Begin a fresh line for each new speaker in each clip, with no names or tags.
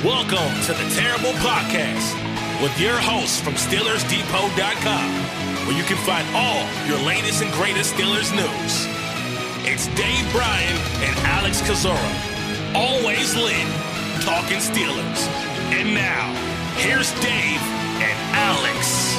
Welcome to the Terrible Podcast with your hosts from SteelersDepot.com, where you can find all your latest and greatest Steelers news. It's Dave Bryan and Alex Kozora, always lit, talking Steelers. And now, here's Dave and Alex.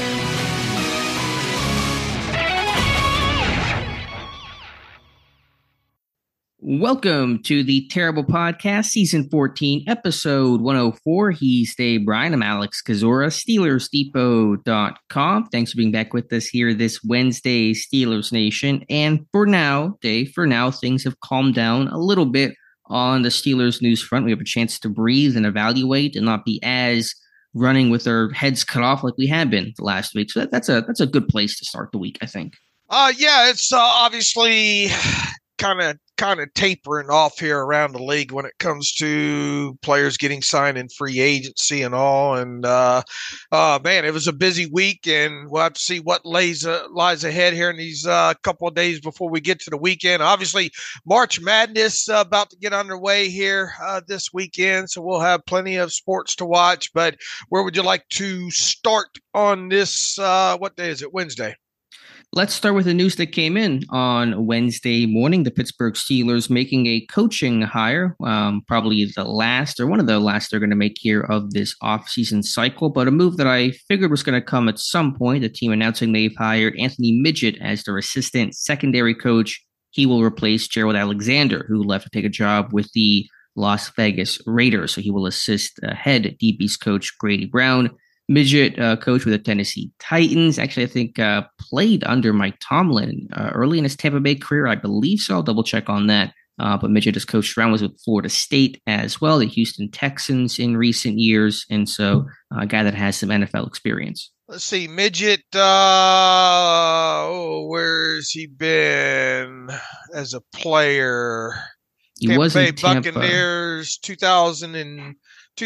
Welcome to the Terrible Podcast, Season 14, Episode 104. He's Dave Bryan. I'm Alex Kozora, SteelersDepot.com. Thanks for being back with us here this Wednesday, Steelers Nation. And for now, Dave, things have calmed down a little bit on the Steelers news front. We have a chance to breathe and evaluate and not be as running with our heads cut off like we have been the last week. So that's a good place to start the week, I think.
Yeah, it's obviously kind of tapering off here around the league when it comes to players getting signed in free agency and all. And man, it was a busy week, and we'll have to see what lies ahead here in these couple of days before we get to the weekend. Obviously, March Madness about to get underway here this weekend, so we'll have plenty of sports to watch. But where would you like to start on this? What day is it? Wednesday.
Let's start with the news that came in on Wednesday morning. The Pittsburgh Steelers making a coaching hire, probably the last or one of the last they're going to make here of this offseason cycle, but a move that I figured was going to come at some point. The team announcing they've hired Anthony Midget as their assistant secondary coach. He will replace Gerald Alexander, who left to take a job with the Las Vegas Raiders. So he will assist head DB's coach Grady Brown. Midget, coach with the Tennessee Titans, actually, I think played under Mike Tomlin early in his Tampa Bay career. I believe so. I'll double check on that. But Midget has coached around, was with Florida State as well, the Houston Texans in recent years. And so a guy that has some NFL experience.
Let's see, Midget, where's he been as a player?
He
Tampa
was
Bay
in Tampa.
Buccaneers 2000 to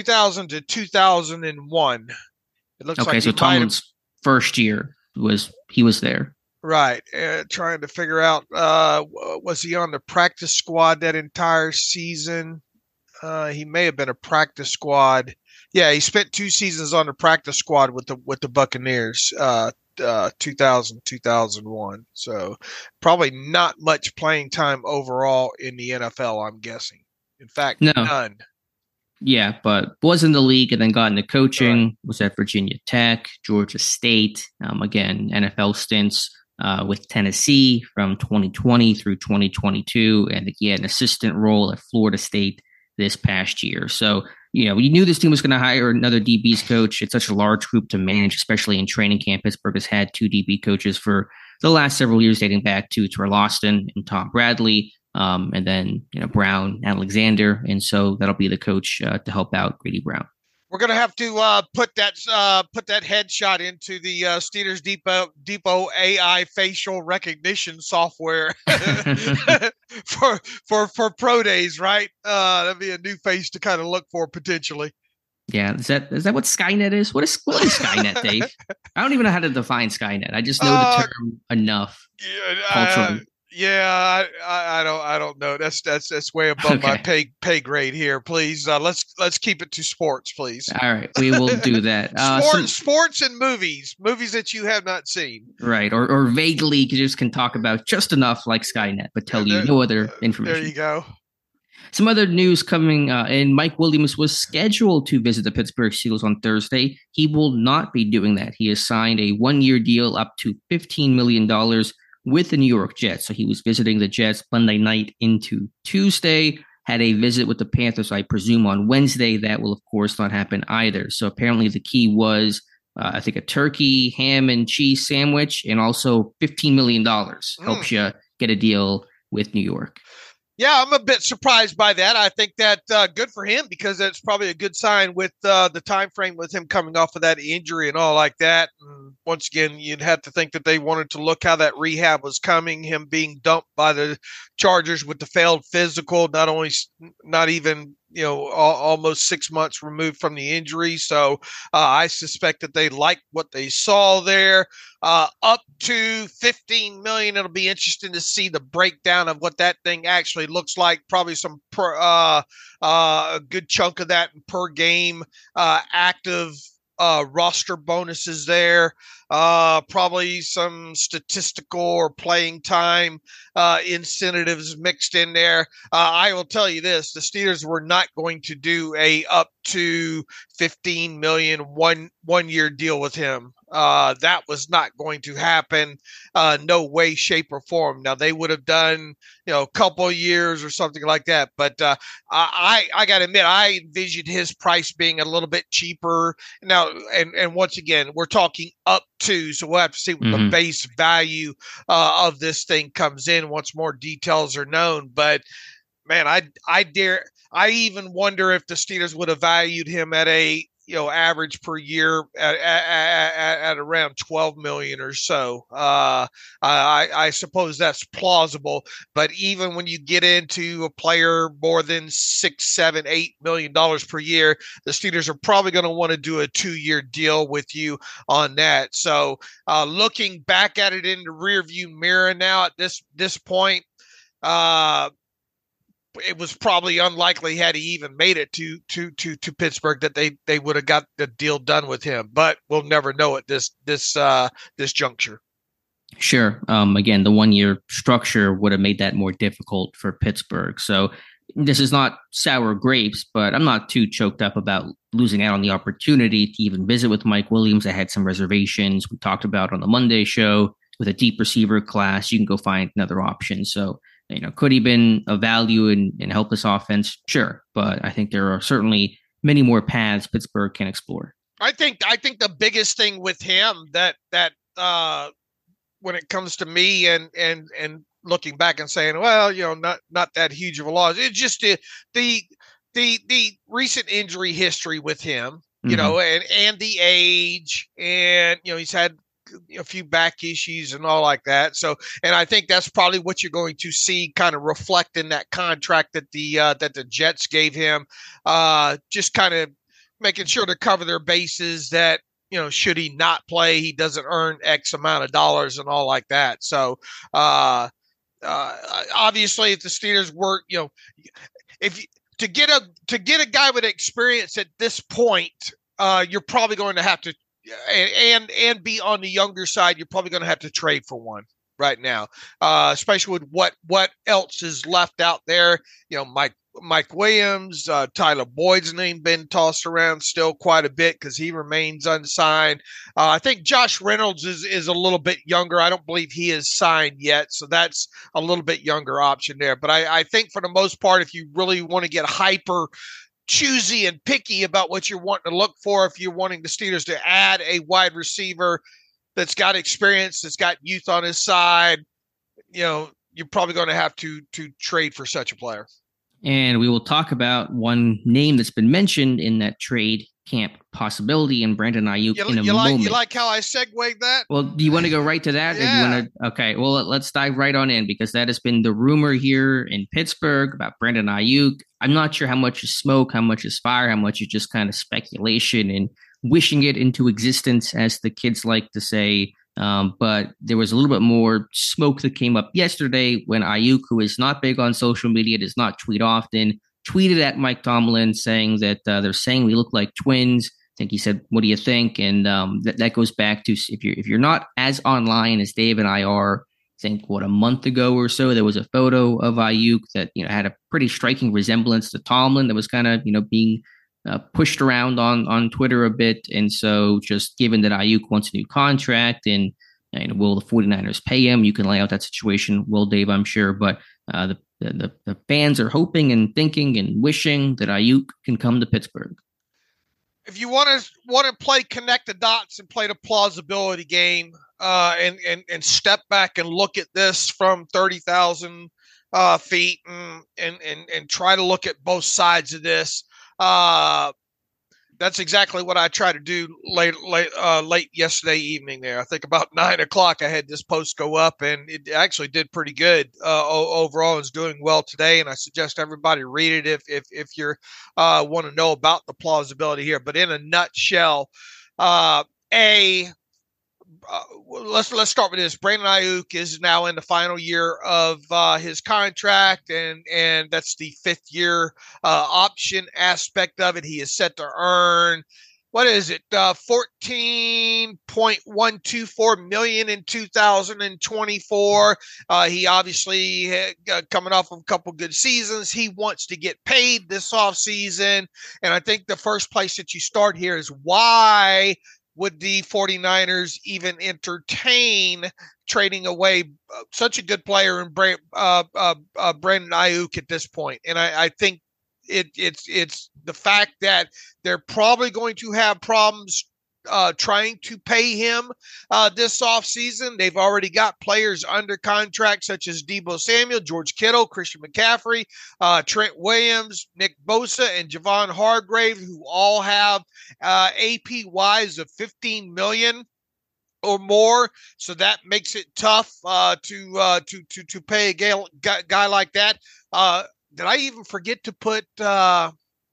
2001. It looks
okay,
like
so Tomlin's first year he was there.
Right. Trying to figure out, was he on the practice squad that entire season? He may have been a practice squad. Yeah, he spent 2 seasons on the practice squad with the Buccaneers, 2000, 2001. So probably not much playing time overall in the NFL, I'm guessing. In fact, none.
Yeah, but was in the league and then got into coaching, right. Was at Virginia Tech, Georgia State, again, NFL stints with Tennessee from 2020 through 2022, and he had an assistant role at Florida State this past year. So, you knew this team was going to hire another DB's coach. It's such a large group to manage, especially in training camp. Pittsburgh has had 2 DB coaches for the last several years, dating back to Terrell Austin and Tom Bradley. And then, Brown, Alexander. And so that'll be the coach to help out Grady Brown.
We're going to have to put that headshot into the Steelers Depot AI facial recognition software for pro days, right? That'd be a new face to kind of look for potentially.
Yeah. Is that what Skynet is? What is Skynet, Dave? I don't even know how to define Skynet. I just know the term enough culturally.
Yeah, I don't know. That's way above my pay grade here. Please, let's keep it to sports, please.
All right, we will do that.
Sports and movies that you have not seen.
Right, or vaguely just can talk about just enough like Skynet, but tell you no other information.
There you go.
Some other news coming in. Mike Williams was scheduled to visit the Pittsburgh Steelers on Thursday. He will not be doing that. He has signed a 1-year deal up to $15 million with the New York Jets. So he was visiting the Jets Monday night into Tuesday, had a visit with the Panthers, I presume, on Wednesday. That will, of course, not happen either. So apparently the key was, I think, a turkey, ham, and cheese sandwich, and also $15 million helps you get a deal with New York.
Yeah, I'm a bit surprised by that. I think that good for him, because that's probably a good sign with the time frame with him coming off of that injury and all like that. And once again, you'd have to think that they wanted to look how that rehab was coming, him being dumped by the Chargers with the failed physical, not even, almost 6 months removed from the injury. So I suspect that they like what they saw there. Up to $15 million. It'll be interesting to see the breakdown of what that thing actually looks like. Probably some a good chunk of that per game active roster bonuses there, probably some statistical or playing time incentives mixed in there. I will tell you this, the Steelers were not going to do a up to $15 million one year deal with him. That was not going to happen. No way, shape, or form. Now they would have done, a couple of years or something like that. But I got to admit, I envisioned his price being a little bit cheaper. Now, and once again, we're talking up to, so we'll have to see what the base value of this thing comes in once more details are known. But man, I even wonder if the Steelers would have valued him at a average per year at around 12 million or so. I suppose that's plausible, but even when you get into a player more than $6, $7, $8 million per year, the Steelers are probably going to want to do a 2-year deal with you on that. So looking back at it in the rearview mirror now at this point, it was probably unlikely had he even made it to Pittsburgh that they would have got the deal done with him, but we'll never know at this juncture.
Sure. Again, the 1-year structure would have made that more difficult for Pittsburgh. So this is not sour grapes, but I'm not too choked up about losing out on the opportunity to even visit with Mike Williams. I had some reservations we talked about on the Monday show. With a deep receiver class, you can go find another option. So could he been a value and help this offense? Sure. But I think there are certainly many more paths Pittsburgh can explore.
I think the biggest thing with him that when it comes to me and looking back and saying, well, not that huge of a loss. It's just the recent injury history with him, and the age, and he's had a few back issues and all like that. So, and I think that's probably what you're going to see kind of reflect in that contract that the Jets gave him, just kind of making sure to cover their bases that, should he not play, he doesn't earn X amount of dollars and all like that. So, obviously if the Steelers were, to get a guy with experience at this point, you're probably going to have to, and be on the younger side, you're probably going to have to trade for one right now, especially with what else is left out there. Mike Williams, Tyler Boyd's name been tossed around still quite a bit because he remains unsigned. I think Josh Reynolds is a little bit younger. I don't believe he is signed yet, so that's a little bit younger option there. But I think for the most part, if you really want to get hyper choosy and picky about what you're wanting to look for, if you're wanting the Steelers to add a wide receiver that's got experience, that's got youth on his side, you're probably going to have to trade for such a player.
And we will talk about one name that's been mentioned in that trade camp possibility, and Brandon Aiyuk in a moment.
You like how I segued that?
Well, do you want to go right to that?
Yeah.
Or do you want to? Okay, well, let's dive right on in, because that has been the rumor here in Pittsburgh about Brandon Aiyuk. I'm not sure how much is smoke, how much is fire, how much is just kind of speculation and wishing it into existence, as the kids like to say. But there was a little bit more smoke that came up yesterday when Aiyuk, who is not big on social media, does not tweet often, tweeted at Mike Tomlin saying that they're saying we look like twins. I think he said, "What do you think?" And that goes back to, if you're not as online as Dave and I are, I think a month ago or so, there was a photo of Aiyuk that had a pretty striking resemblance to Tomlin that was kind of being pushed around on Twitter a bit. And so, just given that Aiyuk wants a new contract, and will the 49ers pay him? You can lay out that situation, will Dave, I'm sure, but the fans are hoping and thinking and wishing that Aiyuk can come to Pittsburgh.
If you want to play connect the dots and play the plausibility game, and step back and look at this from 30,000 feet and try to look at both sides of this, That's exactly what I tried to do late yesterday evening. There, I think about 9 o'clock, I had this post go up, and it actually did pretty good overall. It's doing well today, and I suggest everybody read it if you want to know about the plausibility here. But in a nutshell, a let's start with this. Brandon Aiyuk is now in the final year of his contract, and that's the 5th year option aspect of it. He is set to earn, what is it, $14.124 million in 2024. He obviously coming off of a couple good seasons. He wants to get paid this offseason, and I think the first place that you start here is why would the 49ers even entertain trading away such a good player in Brandon Aiyuk at this point? And I think it's the fact that they're probably going to have problems trying to pay him this offseason. They've already got players under contract such as Deebo Samuel, George Kittle, Christian McCaffrey, Trent Williams, Nick Bosa, and Javon Hargrave, who all have APYs of $15 million or more. So that makes it tough to pay a guy like that. Did I even forget to put the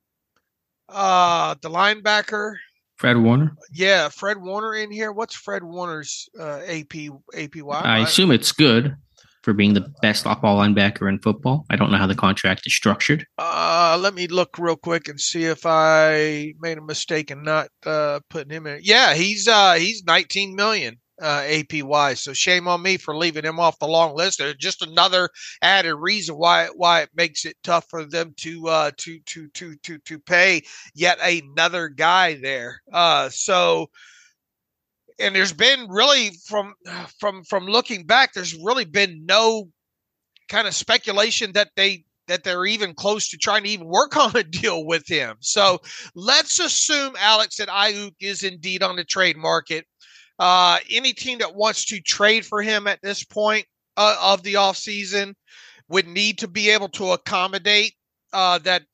linebacker?
Fred Warner?
Yeah, Fred Warner in here. What's Fred Warner's APY?
I assume it's good for being the best off-ball linebacker in football. I don't know how the contract is structured.
Let me look real quick and see if I made a mistake in not putting him in. Yeah, he's $19 million APY. So shame on me for leaving him off the long list. There's just another added reason why it makes it tough for them to pay yet another guy there. So, and there's been really from looking back, there's really been no kind of speculation that they're even close to trying to even work on a deal with him. So let's assume, Alex, that Aiyuk is indeed on the trade market. Any team that wants to trade for him at this point of the offseason would need to be able to accommodate that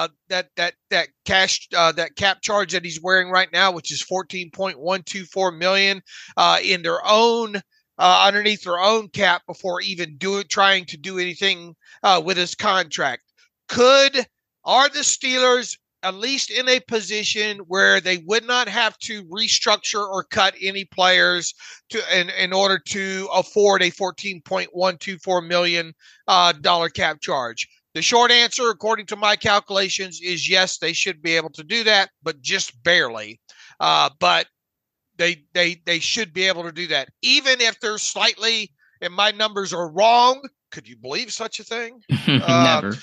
cap charge that he's wearing right now, which is $14.124 million in their own underneath their own cap before even trying to do anything with his contract. Are the Steelers at least in a position where they would not have to restructure or cut any players in order to afford a $14.124 million cap charge? The short answer, according to my calculations, is yes, they should be able to do that, but just barely. But they should be able to do that, even if they're slightly, and my numbers are wrong. Could you believe such a thing?
Never.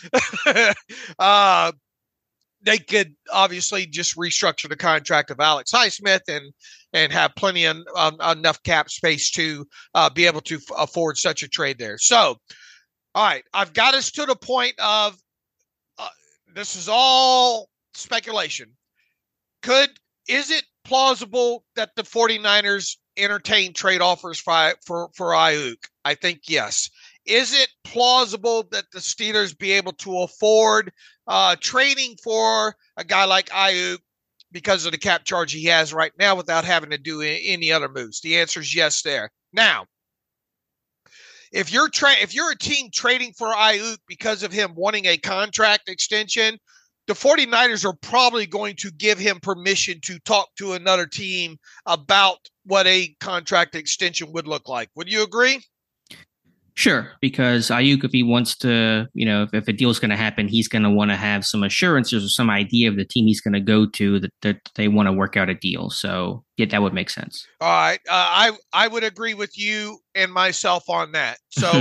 They could obviously just restructure the contract of Alex Highsmith and have plenty of enough cap space to be able to afford such a trade there. So, all right, I've got us to the point of this is all speculation. Is it plausible that the 49ers entertain trade offers for Aiyuk? I think yes. Is it plausible that the Steelers be able to afford trading for a guy like Aiyuk because of the cap charge he has right now without having to do any other moves? The answer is yes there. Now, if you're a team trading for Aiyuk because of him wanting a contract extension, the 49ers are probably going to give him permission to talk to another team about what a contract extension would look like. Would you agree?
Sure, because Aiyuk, if he wants to, if a deal is going to happen, he's going to want to have some assurances or some idea of the team he's going to go to that they want to work out a deal. So, yeah, that would make sense.
All right. I would agree with you and myself on that. So,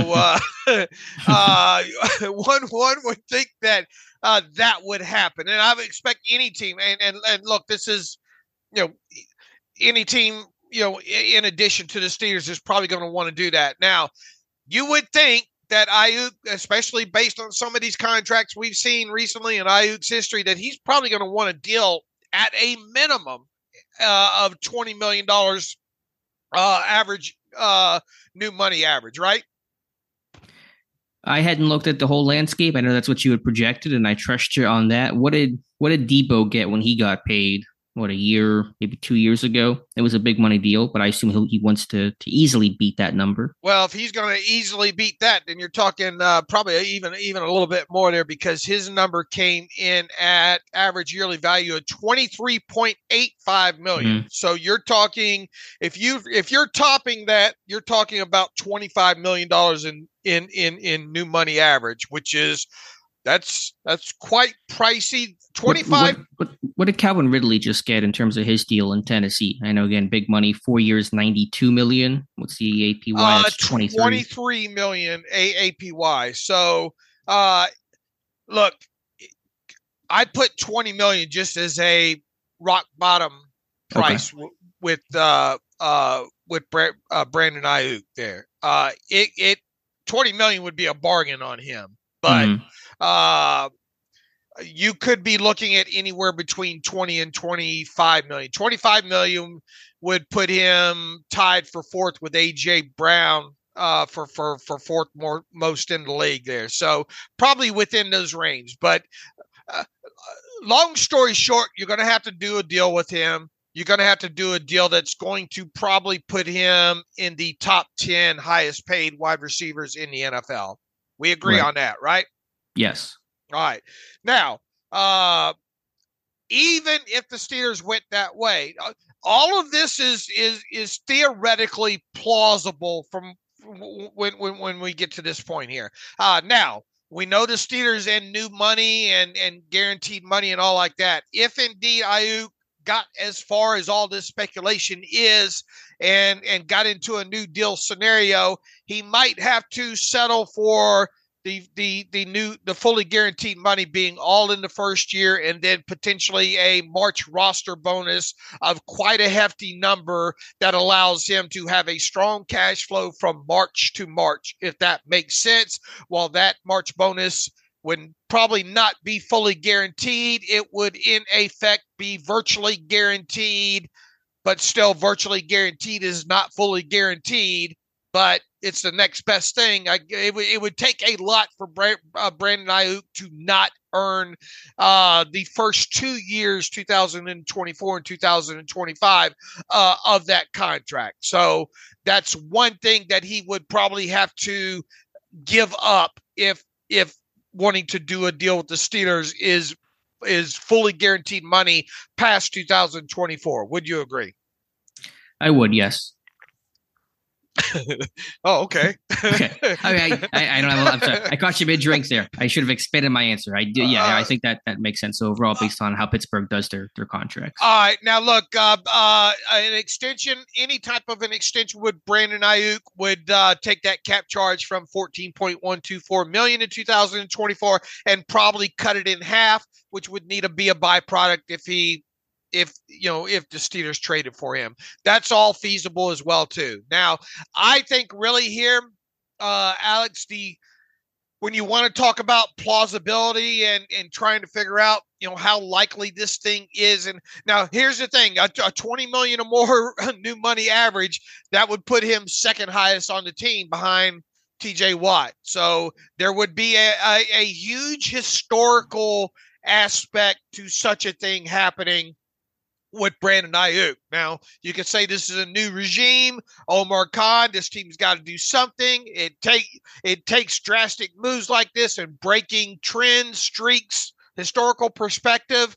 one would think that that would happen. And I would expect any team, and look, this is, any team, in addition to the Steelers is probably going to want to do that. Now, you would think that Aiyuk, especially based on some of these contracts we've seen recently in Aiyuk's history, that he's probably going to want a deal at a minimum of $20 million average, new money average, right?
I hadn't looked at the whole landscape. I know that's what you had projected, and I trust you on that. What did Deebo get when he got paid a year, maybe 2 years ago. It was a big money deal, but I assume he wants to easily beat that number.
Well, if he's going to easily beat that, then you're talking probably even a little bit more there, because his number came in at average yearly value of $23.85 million. Mm-hmm. So you're talking, if you're topping that, you're talking about $25 million in new money average, which is that's quite pricey. 25.
What did Calvin Ridley just get in terms of his deal in Tennessee? I know, again, big money, 4 years, $92 million. What's the APY? That's
23 million APY. So, look, I put 20 million just as a rock bottom price with Brandon Aiyuk there. 20 million would be a bargain on him, but you could be looking at anywhere between 20 and 25 million. 25 million would put him tied for fourth with AJ Brown for fourth most in the league there. So probably within those range. But long story short, you're going to have to do a deal with him. You're going to have to do a deal that's going to probably put him in the top 10 highest paid wide receivers in the NFL. We agree on that, right?
Yes.
All right. Now, even if the Steelers went that way, all of this is theoretically plausible from when we get to this point here. Now, we know the Steelers and new money and guaranteed money and all like that. If indeed Aiyuk got as far as all this speculation is and got into a new deal scenario, he might have to settle for the fully guaranteed money being all in the first year, and then potentially a March roster bonus of quite a hefty number that allows him to have a strong cash flow from March to March, if that makes sense. While that March bonus would probably not be fully guaranteed, it would in effect be virtually guaranteed, but still virtually guaranteed is not fully guaranteed. But it's the next best thing. It would take a lot for Brandon Aiyuk to not earn the first 2 years, 2024 and 2025, of that contract. So that's one thing that he would probably have to give up if wanting to do a deal with the Steelers is fully guaranteed money past 2024. Would you agree?
I would, yes.
Oh, okay.
Okay. I don't have. I'm sorry. I caught you mid drinks there. I should have expanded my answer. I do. Yeah, I think that makes sense overall based on how Pittsburgh does their contracts.
All right. Now look, an extension, any type of an extension with Brandon Aiyuk would take that cap charge from $14.124 million in 2024 and probably cut it in half, which would need to be a byproduct if the Steelers traded for him. That's all feasible as well too. Now, I think really here, Alex, when you want to talk about plausibility and trying to figure out, how likely this thing is. And now here's the thing, a 20 million or more new money average, that would put him second highest on the team behind TJ Watt. So there would be a huge historical aspect to such a thing happening with Brandon Aiyuk. Now, you could say this is a new regime. Omar Khan, this team's got to do something. It takes drastic moves like this and breaking trends, streaks, historical perspective.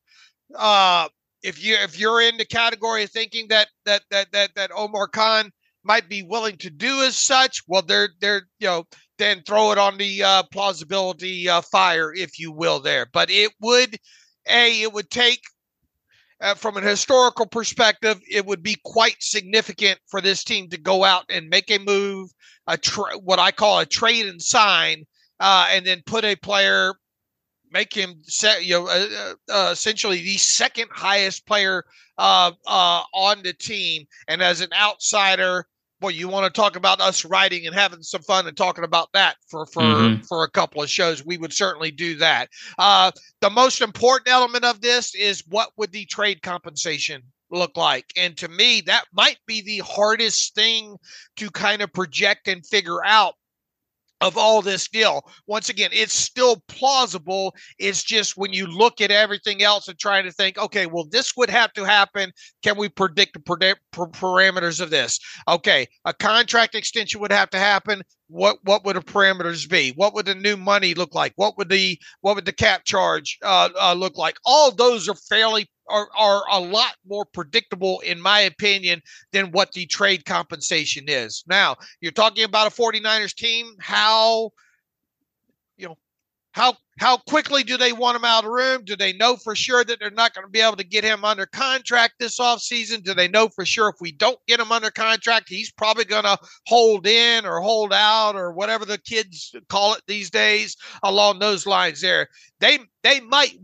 If you're in the category of thinking that Omar Khan might be willing to do as such, well, they're then throw it on the plausibility fire, if you will, there. But it would take. From an historical perspective, it would be quite significant for this team to go out and make a move, what I call a trade and sign, and then put a player, make him essentially the second highest player on the team. And as an outsider, boy, you want to talk about us writing and having some fun and talking about that for a couple of shows. We would certainly do that. The most important element of this is what would the trade compensation look like? And to me, that might be the hardest thing to kind of project and figure out of all this deal. Once again, it's still plausible. It's just when you look at everything else and try to think, okay, well, this would have to happen. Can we predict the parameters of this? Okay, a contract extension would have to happen. What would the parameters be? What would the new money look like? What would the cap charge look like? All those are a lot more predictable, in my opinion, than what the trade compensation is. Now, you're talking about a 49ers team. How quickly do they want him out of the room? Do they know for sure that they're not going to be able to get him under contract this offseason? Do they know for sure if we don't get him under contract, he's probably going to hold in or hold out or whatever the kids call it these days along those lines there? They might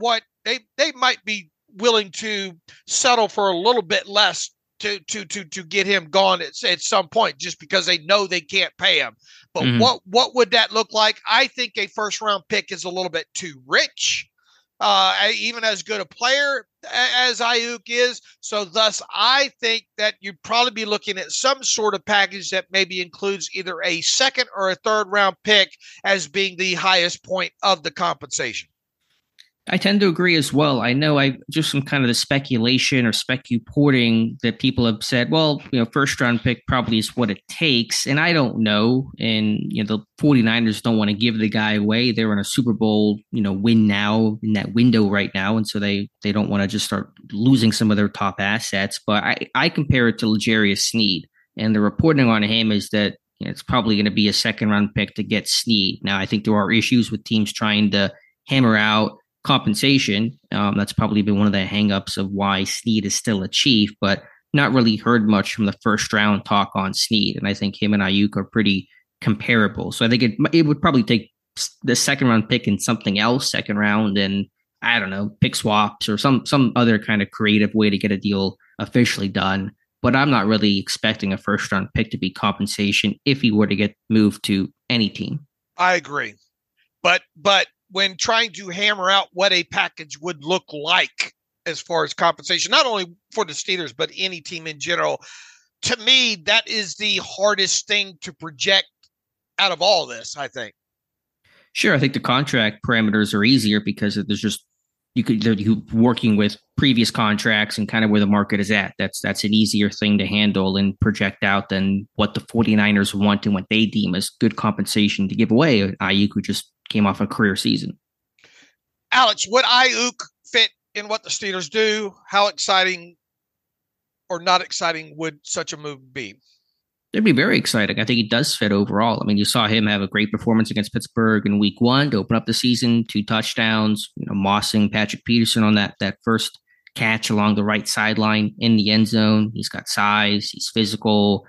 be willing to settle for a little bit less to get him gone at some point, just because they know they can't pay him. But what would that look like? I think a first round pick is a little bit too rich, even as good a player as Aiyuk is. So thus, I think that you'd probably be looking at some sort of package that maybe includes either a second or a third round pick as being the highest point of the compensation.
I tend to agree as well. I know just some kind of the speculation or specuporting that people have said, well, first round pick probably is what it takes. And I don't know. And, the 49ers don't want to give the guy away. They're in a Super Bowl, win now in that window right now. And so they don't want to just start losing some of their top assets. But I compare it to L'Jarius Sneed. And the reporting on him is that it's probably going to be a second round pick to get Sneed. Now, I think there are issues with teams trying to hammer out compensation. That's probably been one of the hangups of why Sneed is still a Chief, but not really heard much from the first round talk on Sneed. And I think him and Aiyuk are pretty comparable. So I think it would probably take the second round pick in something else, second round, and I don't know, pick swaps or some other kind of creative way to get a deal officially done. But I'm not really expecting a first round pick to be compensation if he were to get moved to any team.
I agree. But when trying to hammer out what a package would look like as far as compensation, not only for the Steelers, but any team in general, to me, that is the hardest thing to project out of all this, I think.
Sure. I think the contract parameters are easier because there's just, you working with previous contracts and kind of where the market is at. That's an easier thing to handle and project out than what the 49ers want and what they deem as good compensation to give away. Aiyuk, who just came off a career season.
Alex, would Aiyuk fit in what the Steelers do? How exciting or not exciting would such a move be?
It'd be very exciting. I think he does fit overall. I mean, you saw him have a great performance against Pittsburgh in week 1 to open up the season, 2 touchdowns, mossing Patrick Peterson on that first catch along the right sideline in the end zone. He's got size, he's physical,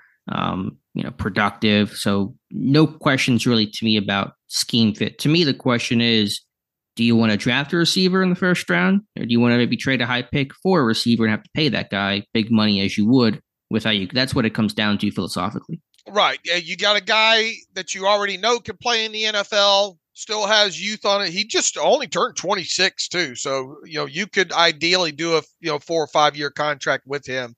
productive. So no questions really to me about scheme fit. To me, the question is, do you want to draft a receiver in the first round, or do you want to maybe trade a high pick for a receiver and have to pay that guy big money as you would with Aiyuk? That's what it comes down to philosophically.
Right. You got a guy that you already know can play in the NFL, still has youth on it. He just only turned 26 too. So, you could ideally do a 4 or 5 year contract with him,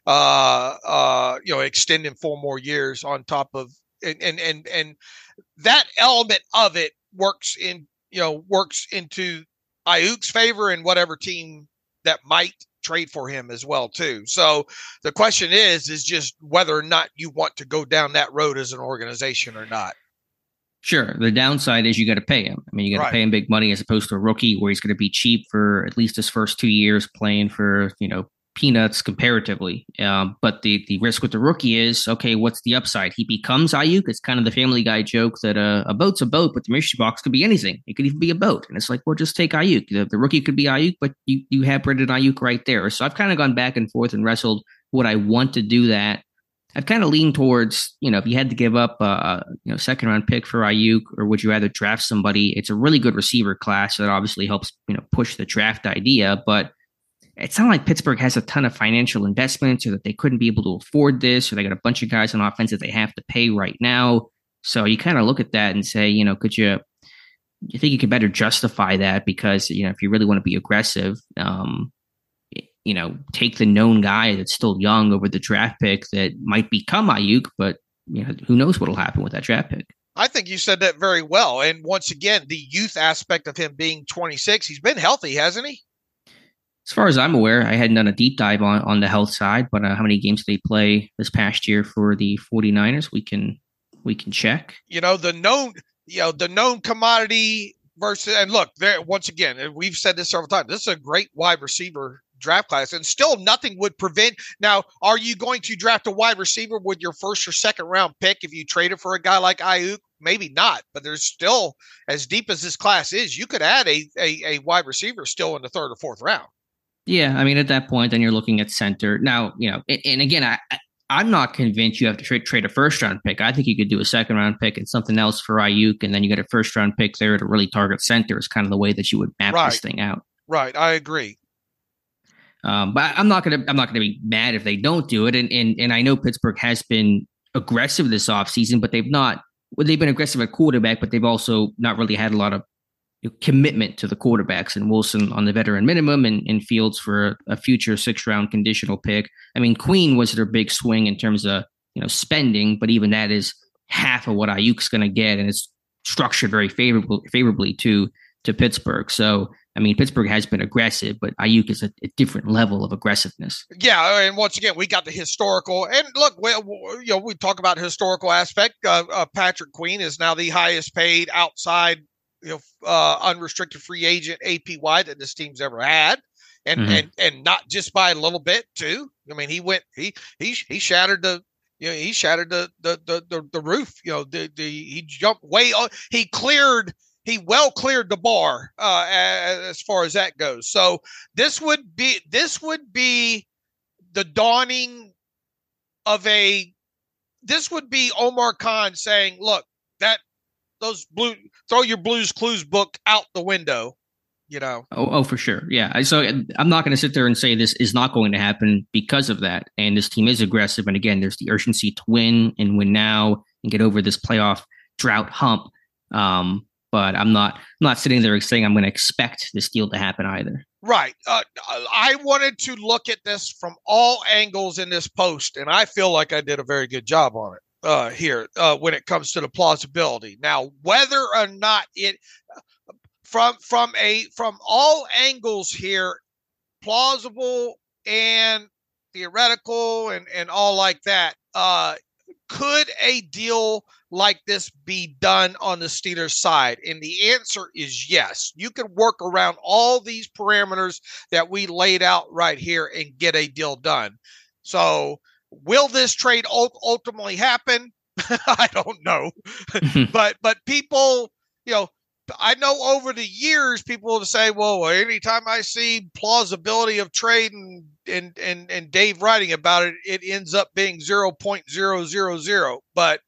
extend him 4 more years on top of, and that element of it works into Aiyuk's favor and whatever team that might trade for him as well too. So the question is just whether or not you want to go down that road as an organization or not.
Sure. The downside is you got to pay him. I mean, you got to pay him big money as opposed to a rookie where he's going to be cheap for at least his first 2 years playing for, peanuts comparatively. But the risk with the rookie is, okay, what's the upside? He becomes Aiyuk. It's kind of the Family Guy joke that a boat's a boat, but the mystery box could be anything. It could even be a boat. And it's like, well, just take Aiyuk. The rookie could be Aiyuk, but you have Brandon Aiyuk right there. So I've kind of gone back and forth and wrestled. Would I want to do that? I've kind of leaned towards, if you had to give up a second round pick for Aiyuk, or would you rather draft somebody? It's a really good receiver class that obviously helps, push the draft idea, but it's not like Pittsburgh has a ton of financial investments or that they couldn't be able to afford this, or they got a bunch of guys on offense that they have to pay right now. So you kind of look at that and say, you think you could better justify that because, if you really want to be aggressive, take the known guy that's still young over the draft pick that might become Aiyuk, but who knows what'll happen with that draft pick.
I think you said that very well. And once again, the youth aspect of him being 26, he's been healthy, hasn't he?
As far as I'm aware, I hadn't done a deep dive on the health side, but how many games did they play this past year for the 49ers? We can check.
The known commodity versus, and look, there once again, and we've said this several times, this is a great wide receiver draft class, and still nothing would prevent. Now, are you going to draft a wide receiver with your first or second round pick if you trade it for a guy like Ayuk? Maybe not, but there's still, as deep as this class is, you could add a wide receiver still in the third or fourth round.
Yeah, I mean, at that point, then you're looking at center. Now, and again, I'm not convinced you have to trade a first round pick. I think you could do a second round pick and something else for Ayuk, and then you get a first round pick there to really target center is kind of the way that you would map this thing out.
Right, I agree.
But I'm not gonna be mad if they don't do it. And I know Pittsburgh has been aggressive this offseason, but they've been aggressive at quarterback, but they've also not really had a lot of commitment to the quarterbacks, and Wilson on the veteran minimum and Fields for a future 6th round conditional pick. I mean, Queen was their big swing in terms of, spending, but even that is half of what Ayuk's going to get. And it's structured very favorably to Pittsburgh. So, I mean, Pittsburgh has been aggressive, but Ayuk is a different level of aggressiveness.
Yeah, and once again, we got the historical. And look, we talk about historical aspect. Patrick Queen is now the highest paid outside, unrestricted free agent APY that this team's ever had, and not just by a little bit too. I mean, he shattered the roof. He jumped way. He well cleared the bar as far as that goes. So this would be the dawning of this would be Omar Khan saying, look, throw your Blues Clues book out the window,
Oh, for sure. Yeah. So I'm not going to sit there and say this is not going to happen because of that. And this team is aggressive. And again, there's the urgency to win and win now and get over this playoff drought hump. But I'm not sitting there saying I'm going to expect this deal to happen either.
Right. I wanted to look at this from all angles in this post, and I feel like I did a very good job on it here when it comes to the plausibility. Now, whether or not it from all angles here, plausible and theoretical and all like that, could a deal like this be done on the Steelers side? And the answer is yes. You can work around all these parameters that we laid out right here and get a deal done. So will this trade ultimately happen? I don't know. but people, I know over the years, people will say, well, anytime I see plausibility of trade and Dave writing about it, it ends up being 0.000. But,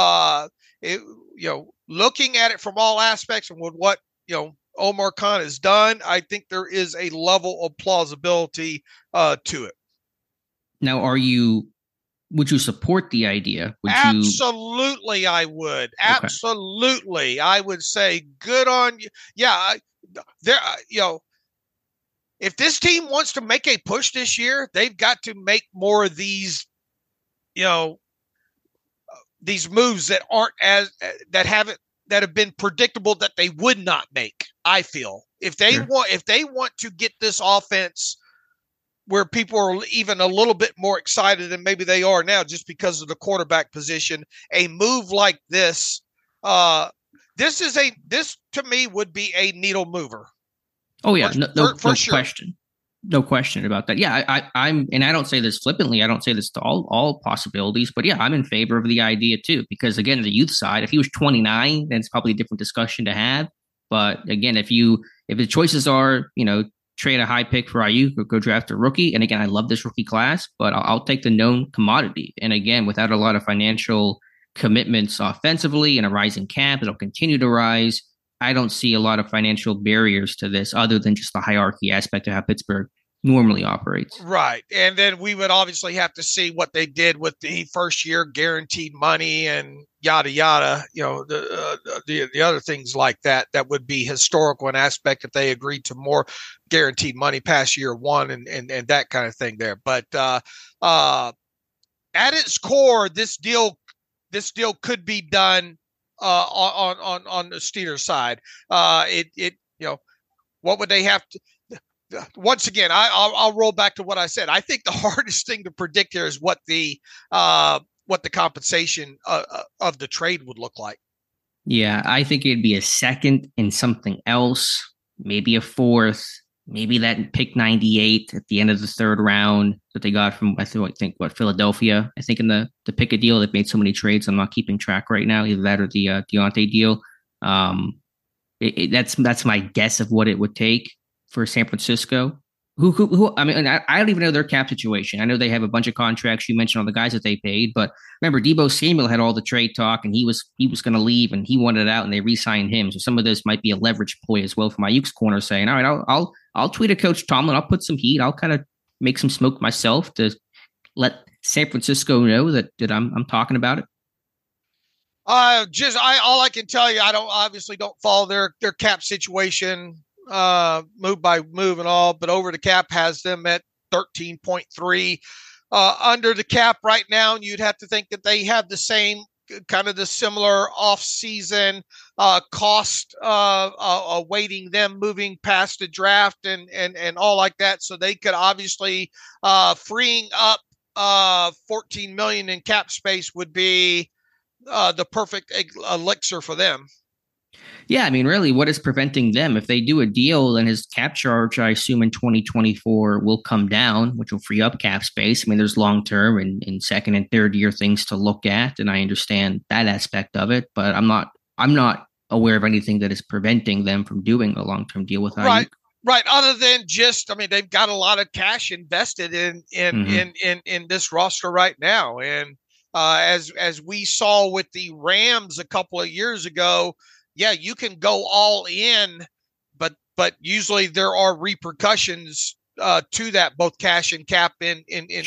looking at it from all aspects and with what, Omar Khan has done, I think there is a level of plausibility to it.
Now, would you support the idea?
Absolutely, I would. Okay. Absolutely. I would say good on you. Yeah. If this team wants to make a push this year, they've got to make more of these, these moves that that have been predictable that they would not make. I feel if they want to get this offense where people are even a little bit more excited than maybe they are now just because of the quarterback position, a move like this, this to me would be a needle mover.
Oh yeah. No sure. Question. No question about that. Yeah. I'm, and I don't say this flippantly. I don't say this to all possibilities, but yeah, I'm in favor of the idea too, because again, the youth side, if he was 29, then it's probably a different discussion to have. But again, if the choices are, trade a high pick for Ayuk or go draft a rookie. And again, I love this rookie class, but I'll take the known commodity. And again, without a lot of financial commitments offensively and a rising cap, it'll continue to rise. I don't see a lot of financial barriers to this other than just the hierarchy aspect of how Pittsburgh normally operates.
Right. And then we would obviously have to see what they did with the first year guaranteed money and yada, yada, the other things like that would be historical in aspect if they agreed to more guaranteed money past year one and that kind of thing there. But at its core, this deal could be done on the Steelers side. What would they have to? Once again, I'll roll back to what I said. I think the hardest thing to predict here is what the compensation of the trade would look like.
Yeah, I think it'd be a second and something else, maybe a fourth, maybe that pick 98 at the end of the third round that they got from I think Philadelphia. I think in the pick a deal, they've made so many trades, I'm not keeping track right now. Either that or the Deontay deal. That's my guess of what it would take for San Francisco. Who I mean, I don't even know their cap situation. I know they have a bunch of contracts. You mentioned all the guys that they paid, but remember, Deebo Samuel had all the trade talk, and he was going to leave, and he wanted out, and they re-signed him. So some of this might be a leverage ploy as well from Ayuk's corner, saying, "All right, I'll tweet at Coach Tomlin. I'll put some heat. I'll kind of make some smoke myself to let San Francisco know that I'm talking about it."
All I can tell you, I don't follow their cap situation move by move and all, but over the cap has them at 13.3 under the cap right now, and you'd have to think that they have the same kind of the similar off-season cost awaiting them moving past the draft and all like that. So they could obviously freeing up $14 million in cap space would be the perfect elixir for them.
Yeah, I mean, really, what is preventing them? If they do a deal, then his cap charge, I assume in 2024, will come down, which will free up cap space. I mean, there's long-term and second and third year things to look at, and I understand that aspect of it, but I'm not aware of anything that is preventing them from doing a long-term deal with Ayuk.
Right. Other than they've got a lot of cash invested in this roster right now, and as we saw with the Rams a couple of years ago. Yeah, you can go all in, but usually there are repercussions to that, both cash and cap in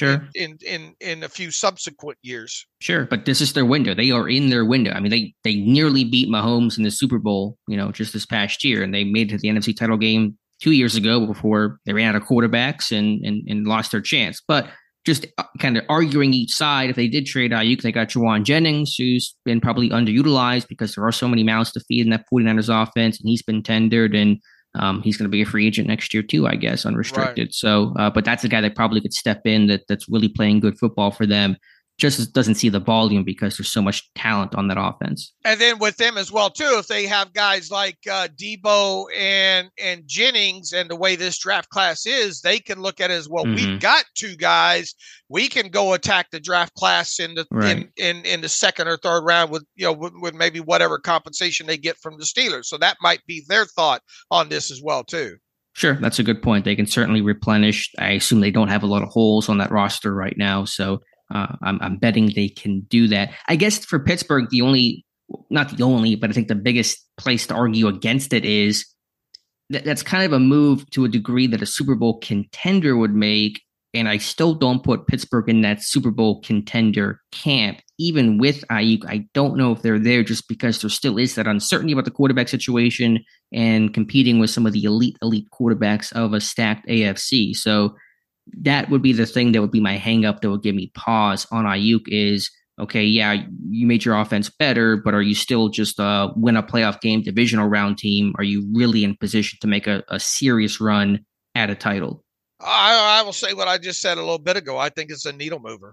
a few subsequent years.
Sure, but this is their window. They are in their window. I mean, they nearly beat Mahomes in the Super Bowl, just this past year, and they made it to the NFC title game 2 years ago before they ran out of quarterbacks and lost their chance. But just kind of arguing each side. If they did trade Ayuk, they got Juwan Jennings, who's been probably underutilized because there are so many mouths to feed in that 49ers offense, and he's been tendered, and he's going to be a free agent next year too, I guess, unrestricted. Right. So, but that's a guy that probably could step in that's really playing good football for them. Just doesn't see the volume because there's so much talent on that offense.
And then with them as well, too, if they have guys like Deebo and Jennings and the way this draft class is, they can look at it as, well, we've got two guys. We can go attack the draft class in the in the second or third round with maybe whatever compensation they get from the Steelers. So that might be their thought on this as well, too.
Sure, that's a good point. They can certainly replenish. I assume they don't have a lot of holes on that roster right now, so I'm betting they can do that. I guess for Pittsburgh, not the only, but I think the biggest place to argue against it is that's kind of a move to a degree that a Super Bowl contender would make. And I still don't put Pittsburgh in that Super Bowl contender camp. Even with Ayuk, I don't know if they're there just because there still is that uncertainty about the quarterback situation and competing with some of the elite quarterbacks of a stacked AFC. So that would be the thing that would be my hang up that would give me pause on Ayuk is, okay, yeah, you made your offense better, but are you still just win a playoff game, divisional round team? Are you really in position to make a serious run at a title?
I will say what I just said a little bit ago. I think it's a needle mover.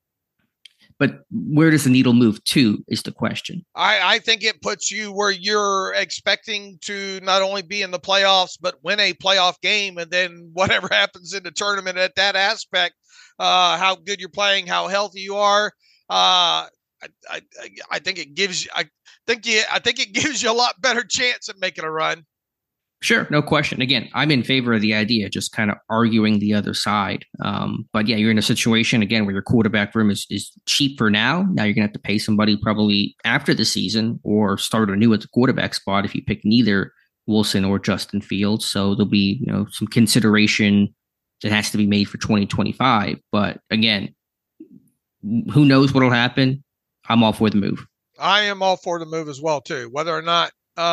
But where does the needle move to is the question.
I think it puts you where you're expecting to not only be in the playoffs, but win a playoff game. And then whatever happens in the tournament at that aspect, how good you're playing, how healthy you are. I think it gives you, I think it gives you a lot better chance at making a run.
Sure, no question. Again, I'm in favor of the idea, just kind of arguing the other side. But yeah, you're in a situation, again, where your quarterback room is cheap for now. Now you're going to have to pay somebody probably after the season or start anew at the quarterback spot if you pick neither Wilson or Justin Fields. So there'll be some consideration that has to be made for 2025. But again, who knows what will happen? I'm all for the move.
I am all for the move as well, too. Whether or not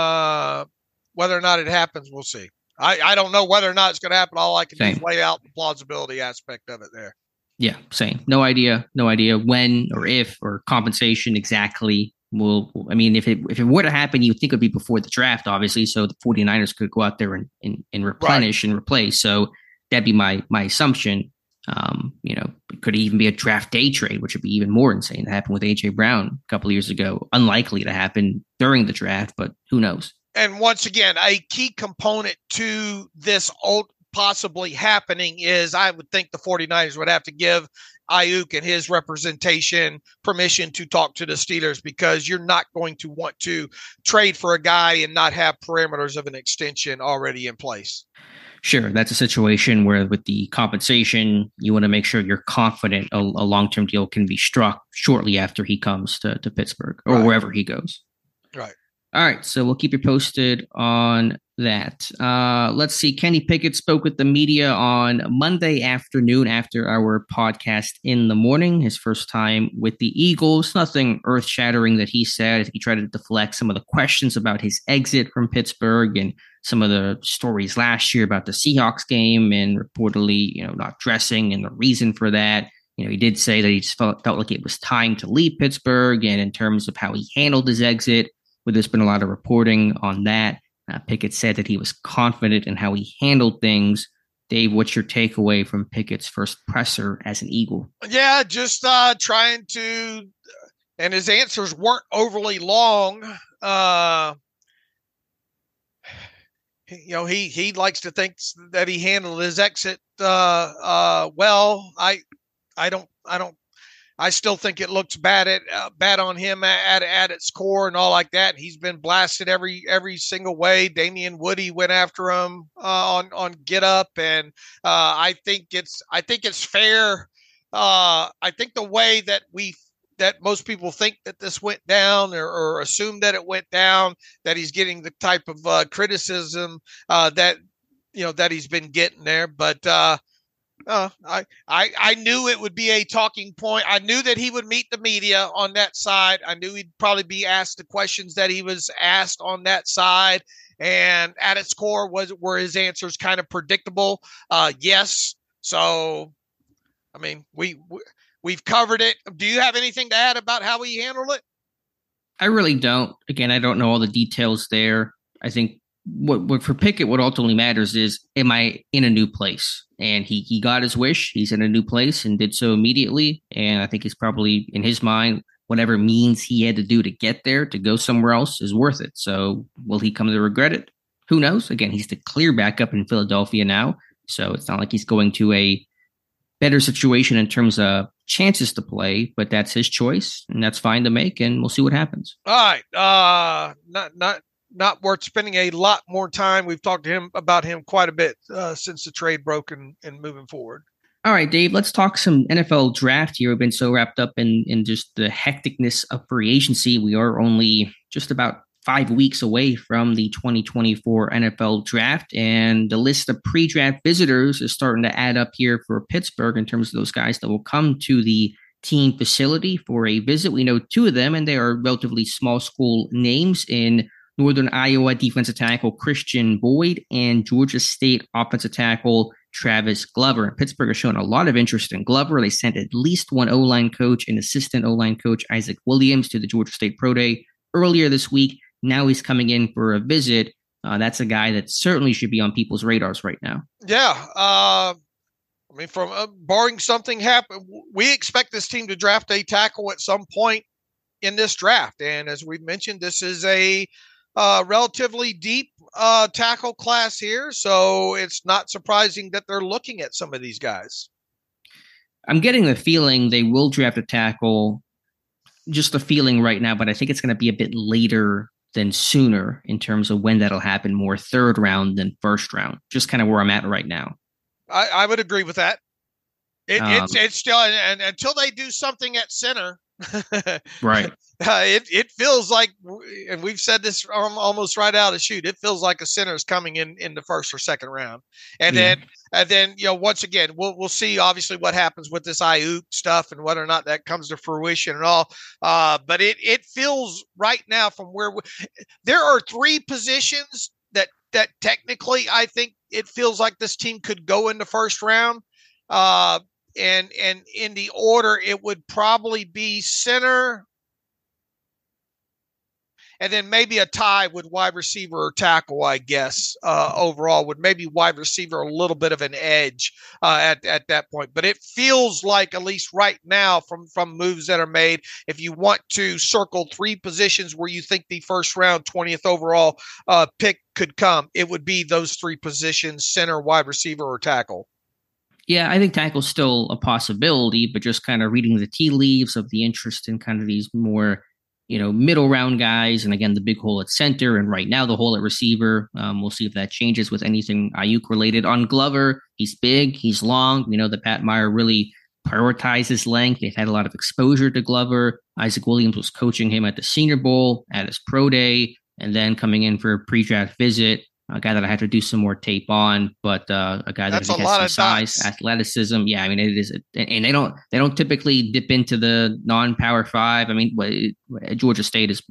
it happens, we'll see. I don't know whether or not it's going to happen. All I can do is lay out the plausibility aspect of it there.
Yeah, same. No idea when or if or compensation exactly. I mean, if it were to happen, you would think it would be before the draft, obviously, so the 49ers could go out there and replenish and replace. So that'd be my assumption. It could even be a draft day trade, which would be even more insane. That happened with AJ Brown a couple of years ago. Unlikely to happen during the draft, but who knows?
And once again, a key component to this possibly happening is I would think the 49ers would have to give Aiyuk and his representation permission to talk to the Steelers, because you're not going to want to trade for a guy and not have parameters of an extension already in place.
Sure, that's a situation where with the compensation, you want to make sure you're confident a long-term deal can be struck shortly after he comes to Pittsburgh or wherever he goes.
Right.
All right, so we'll keep you posted on that. Let's see. Kenny Pickett spoke with the media on Monday afternoon after our podcast in the morning. His first time with the Eagles. Nothing earth-shattering that he said. I think he tried to deflect some of the questions about his exit from Pittsburgh and some of the stories last year about the Seahawks game and reportedly, not dressing and the reason for that. He did say that he just felt like it was time to leave Pittsburgh, and in terms of how he handled his exit, there's been a lot of reporting on that. Pickett said that he was confident in how he handled things. Dave, what's your takeaway from Pickett's first presser as an Eagle?
Yeah, just trying to, and his answers weren't overly long. He likes to think that he handled his exit well. I still think it looks bad on him at its core and all like that. He's been blasted every single way. Damian Woody went after him on Get Up, and I think it's fair. I think the way that most people think that this went down or assume that it went down, that he's getting the type of criticism that he's been getting there, but. I knew it would be a talking point. I knew that he would meet the media on that side. I knew he'd probably be asked the questions that he was asked on that side. And at its core were his answers kind of predictable? Yes. So, I mean, we've covered it. Do you have anything to add about how he handled it?
I really don't. Again, I don't know all the details there. I think what for Pickett, what ultimately matters is, am I in a new place? And he got his wish. He's in a new place and did so immediately. And I think he's probably, in his mind, whatever means he had to do to get there, to go somewhere else, is worth it. So will he come to regret it? Who knows? Again, he's the clear backup in Philadelphia now. So it's not like he's going to a better situation in terms of chances to play, but that's his choice and that's fine to make. And we'll see what happens.
All right. Not worth spending a lot more time. We've talked to him about him quite a bit since the trade broke and moving forward.
All right, Dave, let's talk some NFL draft here. We've been so wrapped up in just the hecticness of free agency. We are only just about 5 weeks away from the 2024 NFL draft, and the list of pre-draft visitors is starting to add up here for Pittsburgh in terms of those guys that will come to the team facility for a visit. We know two of them, and they are relatively small school names in Northern Iowa defensive tackle Christian Boyd and Georgia State offensive tackle Travis Glover. And Pittsburgh has shown a lot of interest in Glover. They sent at least one O-line coach and assistant O-line coach Isaac Williams to the Georgia State Pro Day earlier this week. Now he's coming in for a visit. That's a guy that certainly should be on people's radars right now.
Yeah. I mean, from barring something happen, we expect this team to draft a tackle at some point in this draft. And as we've mentioned, this is a relatively deep tackle class here, so it's not surprising that they're looking at some of these guys.
I'm getting the feeling they will draft a tackle, just a feeling right now, but I think it's going to be a bit later than sooner in terms of when that'll happen, more third round than first round, just kind of where I'm at right now.
I would agree with that. It's still, and until they do something at center,
right.
It feels like, and we've said this almost right out of the chute, it feels like a center is coming in the first or second round. And then, once again, we'll see obviously what happens with this Aiyuk stuff and whether or not that comes to fruition and all. But it feels right now from where there are three positions that technically I think it feels like this team could go in the first round. And in the order, it would probably be center, and then maybe a tie with wide receiver or tackle, I guess, overall, with maybe wide receiver a little bit of an edge at that point. But it feels like, at least right now, from moves that are made, if you want to circle 3 positions where you think the first round 20th overall pick could come, it would be those 3 positions: center, wide receiver, or tackle.
Yeah, I think tackle's still a possibility, but just kind of reading the tea leaves of the interest in kind of these more, middle round guys. And again, the big hole at center, and right now the hole at receiver. We'll see if that changes with anything Aiyuk related. On Glover, he's big, he's long. We know that Pat Meyer really prioritizes length. They've had a lot of exposure to Glover. Isaac Williams was coaching him at the Senior Bowl, at his pro day, and then coming in for a pre-draft visit. A guy that I had to do some more tape on, but a guy that has some size, athleticism. Yeah, I mean, it is, and they don't typically dip into the non-power 5. I mean, Georgia State is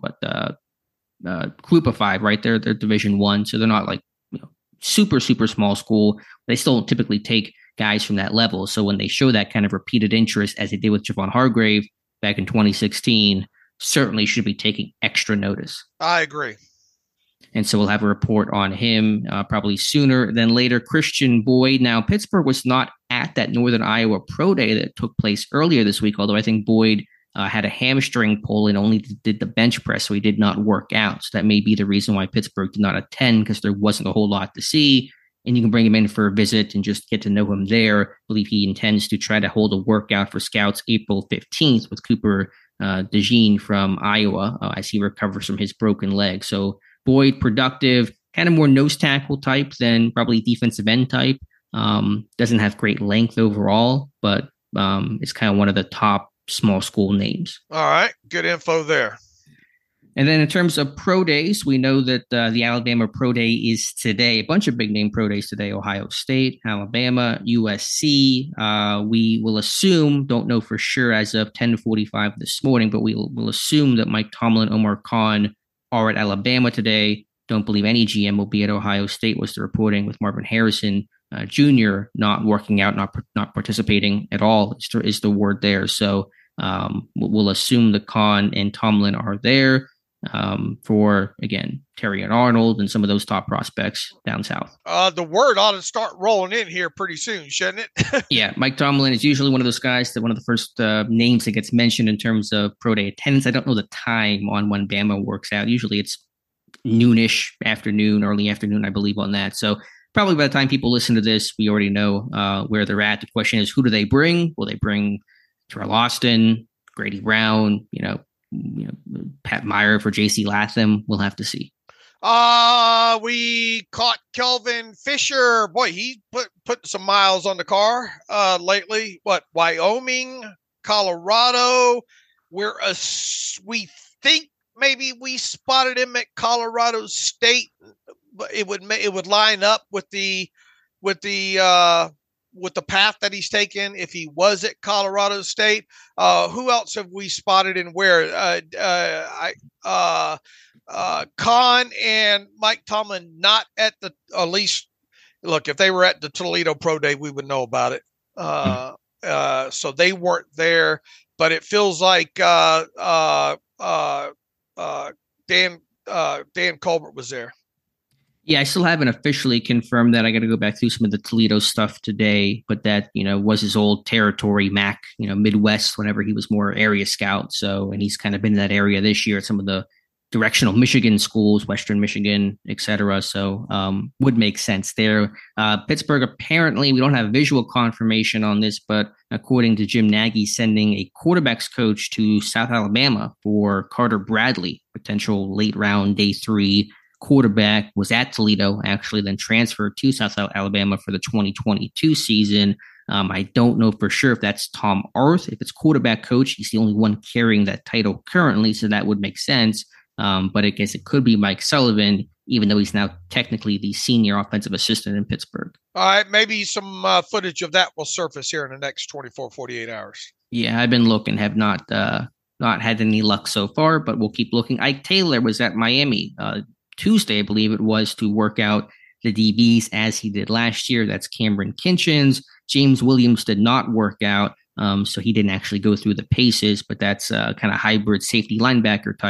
group of 5, right? They're Division I, so they're not like super small school. They still typically take guys from that level. So when they show that kind of repeated interest, as they did with Javon Hargrave back in 2016, certainly should be taking extra notice.
I agree.
And so we'll have a report on him probably sooner than later. Christian Boyd. Now, Pittsburgh was not at that Northern Iowa Pro Day that took place earlier this week, although I think Boyd had a hamstring pull and only did the bench press, so he did not work out. So that may be the reason why Pittsburgh did not attend, because there wasn't a whole lot to see. And you can bring him in for a visit and just get to know him there. I believe he intends to try to hold a workout for scouts April 15th with Cooper DeJean from Iowa as he recovers from his broken leg. So Boyd, productive, kind of more nose tackle type than probably defensive end type. Doesn't have great length overall, but is kind of one of the top small school names.
All right. Good info there.
And then in terms of pro days, we know that the Alabama Pro Day is today. A bunch of big name pro days today: Ohio State, Alabama, USC. We will assume, don't know for sure as of 10:45 this morning, but we will assume that Mike Tomlin, Omar Khan are at Alabama today. Don't believe any GM will be at Ohio State, was the reporting, with Marvin Harrison Jr. not working out, not participating at all is the word there. So we'll assume that Khan and Tomlin are there for, again, Terry and Arnold and some of those top prospects down south.
The word ought to start rolling in here pretty soon, shouldn't it?
Yeah, Mike Tomlin is usually one of those guys that one of the first names that gets mentioned in terms of pro day attendance. I don't know the time on when Bama works out. Usually it's noonish, afternoon, early afternoon, I believe, on that. So probably by the time people listen to this, we already know where they're at. The question is, who do they bring? Will they bring Terrell Austin, Grady Brown, Pat Meyer for JC Latham? We'll have to see.
We caught Kelvin Fisher. Boy, he put some miles on the car lately. Wyoming, Colorado. We think maybe we spotted him at Colorado State, but it would line up with the path that he's taken if he was at Colorado State. Who else have we spotted and where? Khan and Mike Tomlin not at the, at least, look, if they were at the Toledo Pro Day, we would know about it. So they weren't there, but it feels like Dan Colbert was there.
Yeah, I still haven't officially confirmed that. I got to go back through some of the Toledo stuff today, but that, was his old territory, MAC, Midwest, whenever he was more area scout. So, and he's kind of been in that area this year at some of the directional Michigan schools, Western Michigan, et cetera. So would make sense there. Pittsburgh, apparently, we don't have visual confirmation on this, but according to Jim Nagy, sending a quarterbacks coach to South Alabama for Carter Bradley, potential late round day 3 quarterback, was at Toledo, actually, then transferred to South Alabama for the 2022 season. I don't know for sure if that's Tom Arth. If it's quarterback coach, he's the only one carrying that title currently, so that would make sense. But I guess it could be Mike Sullivan, even though he's now technically the senior offensive assistant in Pittsburgh.
All right, maybe some footage of that will surface here in the next 24, 48 hours.
Yeah, I've been looking, have not had any luck so far, but we'll keep looking. Ike Taylor was at Miami Tuesday, I believe it was, to work out the DBs as he did last year. That's Cameron Kinchins. James Williams did not work out, so he didn't actually go through the paces, but that's kind of hybrid safety linebacker type.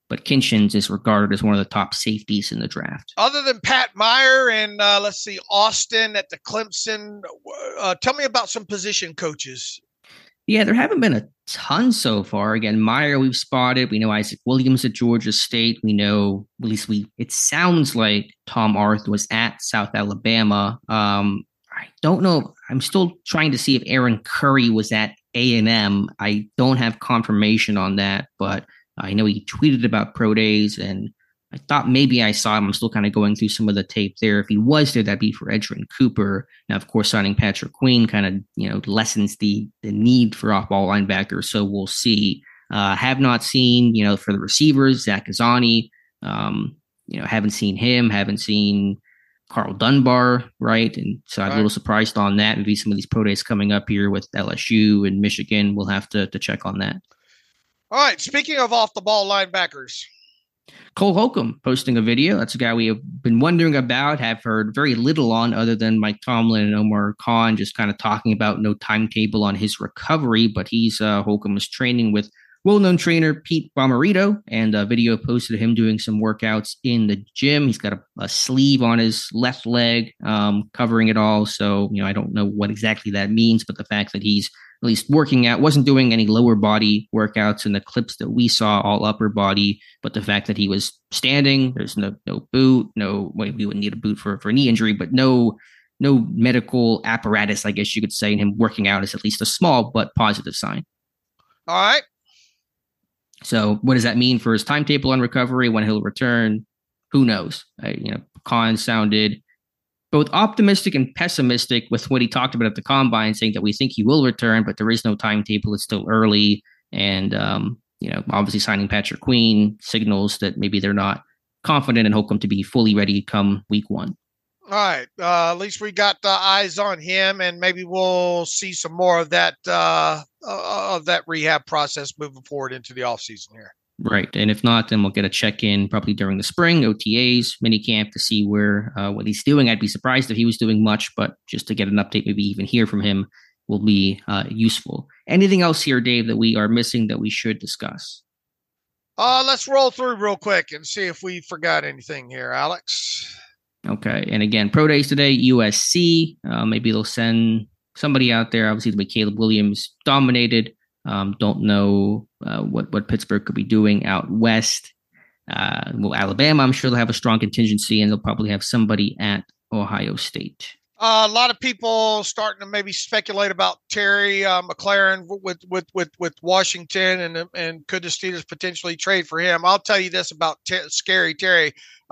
but Kinchins is regarded as one of the top safeties in the draft.
Other than Pat Meyer and let's see, Austin at the Clemson, tell me about some position coaches.
Yeah, there haven't been a ton so far. Again, Meyer we've spotted. We know Isaac Williams at Georgia State. We know, at least it sounds like Tom Arth was at South Alabama. I don't know. I'm still trying to see if Aaron Curry was at A&M. I don't have confirmation on that, but I know he tweeted about pro days, and I thought maybe I saw him. I'm still kind of going through some of the tape there. If he was there, that'd be for Edgerrin Cooper. Now, of course, signing Patrick Queen kind of, lessens the need for off-ball linebackers. So we'll see. Have not seen, for the receivers, Zach Azzanni. Haven't seen him. Haven't seen Carl Dunbar, right? And so I'm a little surprised on that. Maybe some of these pro days coming up here with LSU and Michigan, we'll have to check on that.
All right. Speaking of off-the-ball linebackers,
Cole Holcomb posting a video. That's a guy we have been wondering about, have heard very little on other than Mike Tomlin and Omar Khan just kind of talking about no timetable on his recovery. But Holcomb is training with well-known trainer Pete Bomarito, and a video posted of him doing some workouts in the gym. He's got a sleeve on his left leg covering it all. So, I don't know what exactly that means, but the fact that he's at least working out, wasn't doing any lower body workouts in the clips that we saw, all upper body, but the fact that he was standing, there's no boot, we wouldn't need a boot for a knee injury, but no medical apparatus, I guess you could say, and him working out is at least a small but positive sign.
All right.
So what does that mean for his timetable on recovery, when he'll return? Who knows? Khan sounded both optimistic and pessimistic with what he talked about at the combine, saying that we think he will return, but there is no timetable. It's still early. And, obviously signing Patrick Queen signals that maybe they're not confident in Holcomb to be fully ready come week 1.
All right. At least we got eyes on him, and maybe we'll see some more of that rehab process moving forward into the offseason here.
Right. And if not, then we'll get a check-in probably during the spring, OTAs, minicamp, to see what he's doing. I'd be surprised if he was doing much, but just to get an update, maybe even hear from him, will be useful. Anything else here, Dave, that we are missing that we should discuss?
Let's roll through real quick and see if we forgot anything here, Alex.
Okay. And again, pro days today, USC. Maybe they'll send somebody out there. Obviously, the way Caleb Williams dominated. Don't know what Pittsburgh could be doing out west. Alabama, I'm sure they'll have a strong contingency, and they'll probably have somebody at Ohio State.
A lot of people starting to maybe speculate about Terry McLaurin with Washington, and could the Steelers potentially trade for him? I'll tell you this about Scary Terry.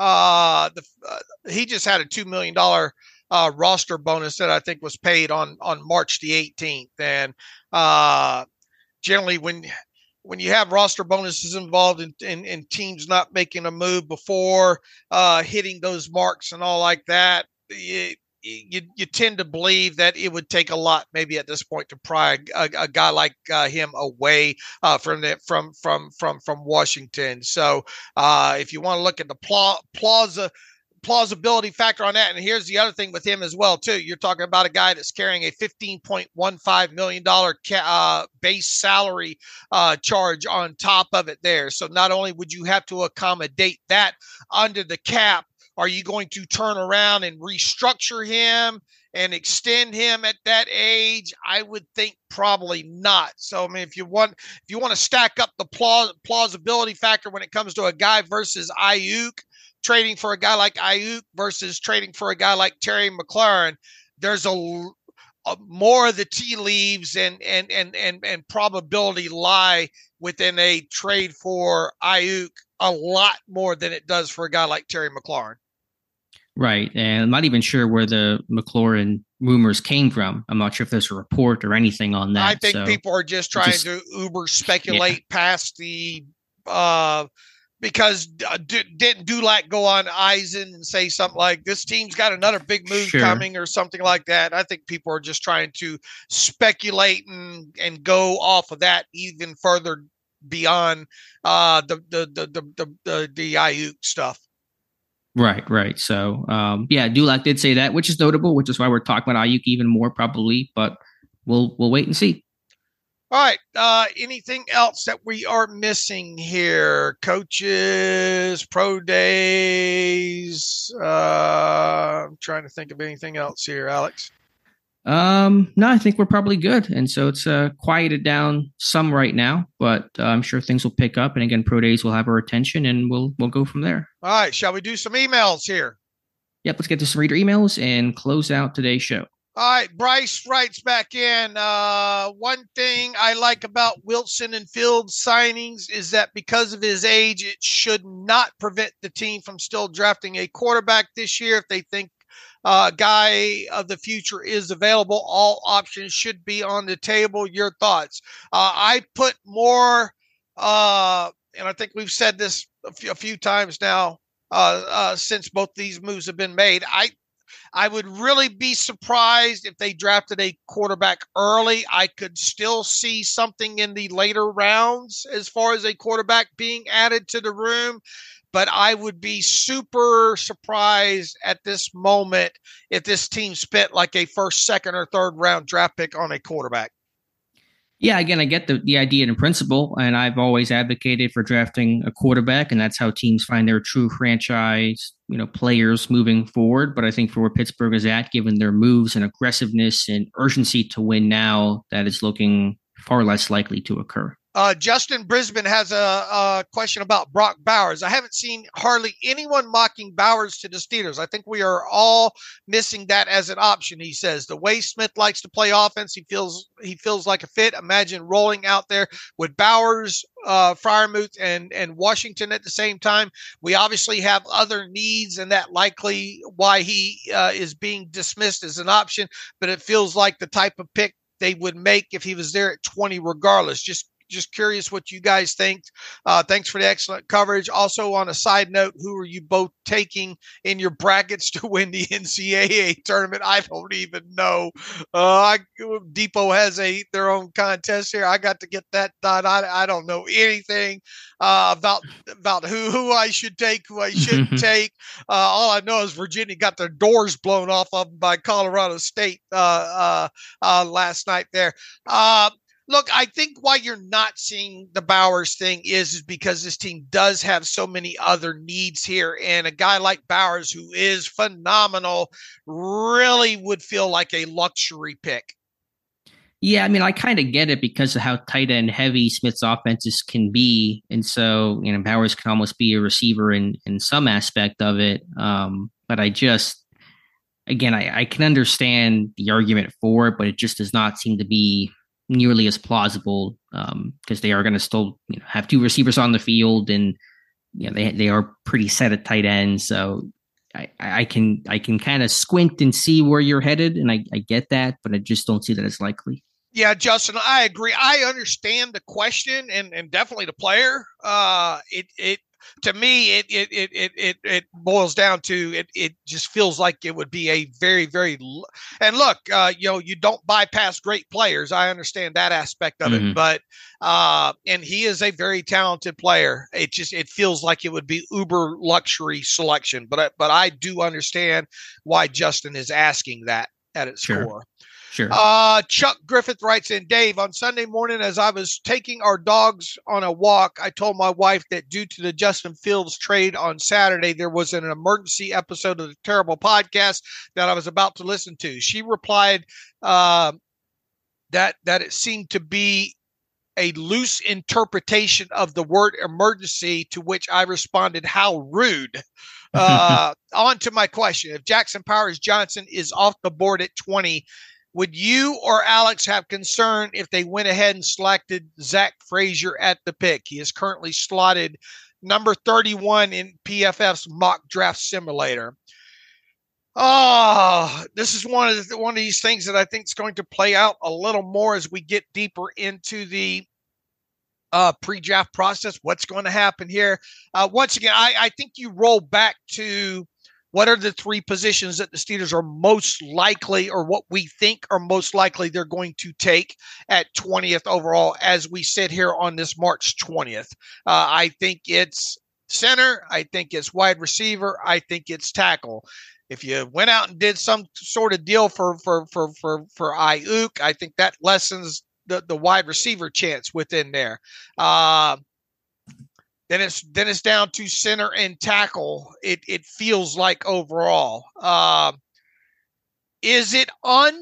He just had a $2 million roster bonus that I think was paid on March the 18th, and generally, when you have roster bonuses involved in teams not making a move before hitting those marks and all like that, you tend to believe that it would take a lot, maybe at this point, to pry a guy like him away from Washington. So if you want to look at the plausibility factor on that. And here's the other thing with him as well, too. You're talking about a guy that's carrying a $15.15 million base salary charge on top of it there. So not only would you have to accommodate that under the cap, are you going to turn around and restructure him and extend him at that age? I would think probably not. So, I mean, if you want to stack up the plausibility factor when it comes to a guy versus Ayuk, trading for a guy like Ayuk versus trading for a guy like Terry McLaurin, there's a more of the tea leaves and probability lie within a trade for Ayuk a lot more than it does for a guy like Terry McLaurin.
Right. And I'm not even sure where the McLaurin rumors came from. I'm not sure if there's a report or anything on that.
I think people are just trying to uber speculate past the because didn't Dulac go on Eisen and say something like, this team's got another big move coming or something like that? I think people are just trying to speculate and go off of that even further beyond the Ayuk stuff.
Right. So, Dulac did say that, which is notable, which is why we're talking about Ayuk even more probably, but we'll wait and see.
All right. Anything else that we are missing here? Coaches, pro days. I'm trying to think of anything else here, Alex.
No, I think we're probably good. And so it's quieted down some right now, but I'm sure things will pick up. And again, pro days will have our attention and we'll go from there.
All right. Shall we do some emails here?
Yep. Let's get to some reader emails and close out today's show.
All right, Bryce writes back in, one thing I like about Wilson and Fields signings is that because of his age, it should not prevent the team from still drafting a quarterback this year. If they think a guy of the future is available, all options should be on the table. Your thoughts? I put more, and I think we've said this a few times now since both these moves have been made. I would really be surprised if they drafted a quarterback early. I could still see something in the later rounds as far as a quarterback being added to the room, but I would be super surprised at this moment if this team spent like a first, second, or third round draft pick on a quarterback.
Yeah, again, I get the idea in principle, and I've always advocated for drafting a quarterback, and that's how teams find their true franchise, players moving forward. But I think for where Pittsburgh is at, given their moves and aggressiveness and urgency to win now, that is looking far less likely to occur.
Justin Brisbane has a question about Brock Bowers. I haven't seen hardly anyone mocking Bowers to the Steelers. I think we are all missing that as an option. He says the way Smith likes to play offense, he feels like a fit. Imagine rolling out there with Bowers, Freiermuth, and Washington at the same time. We obviously have other needs, and that likely why he is being dismissed as an option. But it feels like the type of pick they would make if he was there at 20, regardless. Just curious what you guys think. Thanks for the excellent coverage. Also, on a side note, who are you both taking in your brackets to win the NCAA tournament? I don't even know. Depot has their own contest here. I got to get that done. I don't know anything about who I should take, who I shouldn't take. All I know is Virginia got their doors blown off of them by Colorado State last night there. Look, I think why you're not seeing the Bowers thing is because this team does have so many other needs here. And a guy like Bowers, who is phenomenal, really would feel like a luxury pick.
Yeah, I mean, I kind of get it because of how tight end heavy Smith's offenses can be. And so, Bowers can almost be a receiver in some aspect of it. But I can understand the argument for it, but it just does not seem to be nearly as plausible because they are going to still have two receivers on the field, and they are pretty set at tight end. So I can kind of squint and see where you're headed, and I get that, but I just don't see that as likely.
Yeah, Justin, I agree. I understand the question and definitely the player. To me, it boils down to it just feels like it would be a very, very, and look, you don't bypass great players. I understand that aspect of it, but and he is a very talented player. It feels like it would be uber luxury selection, but I do understand why Justin is asking that at its core.
Sure.
Chuck Griffith writes in, Dave, on Sunday morning, as I was taking our dogs on a walk, I told my wife that due to the Justin Fields trade on Saturday, there was an emergency episode of the Terrible Podcast that I was about to listen to. She replied that it seemed to be a loose interpretation of the word emergency, to which I responded, how rude. On to my question. If Jackson Powers Johnson is off the board at 20, would you or Alex have concern if they went ahead and selected Zach Frazier at the pick? He is currently slotted number 31 in PFF's mock draft simulator. This is one of these things that I think is going to play out a little more as we get deeper into the pre-draft process. What's going to happen here? Once again, I think you roll back to what are the three positions that the Steelers are most likely, or what we think are most likely they're going to take at 20th overall as we sit here on this March 20th. I think it's center. I think it's wide receiver. I think it's tackle. If you went out and did some sort of deal for Ayuk, I think that lessens the wide receiver chance within there. Then it's down to center and tackle. It feels like overall. Is it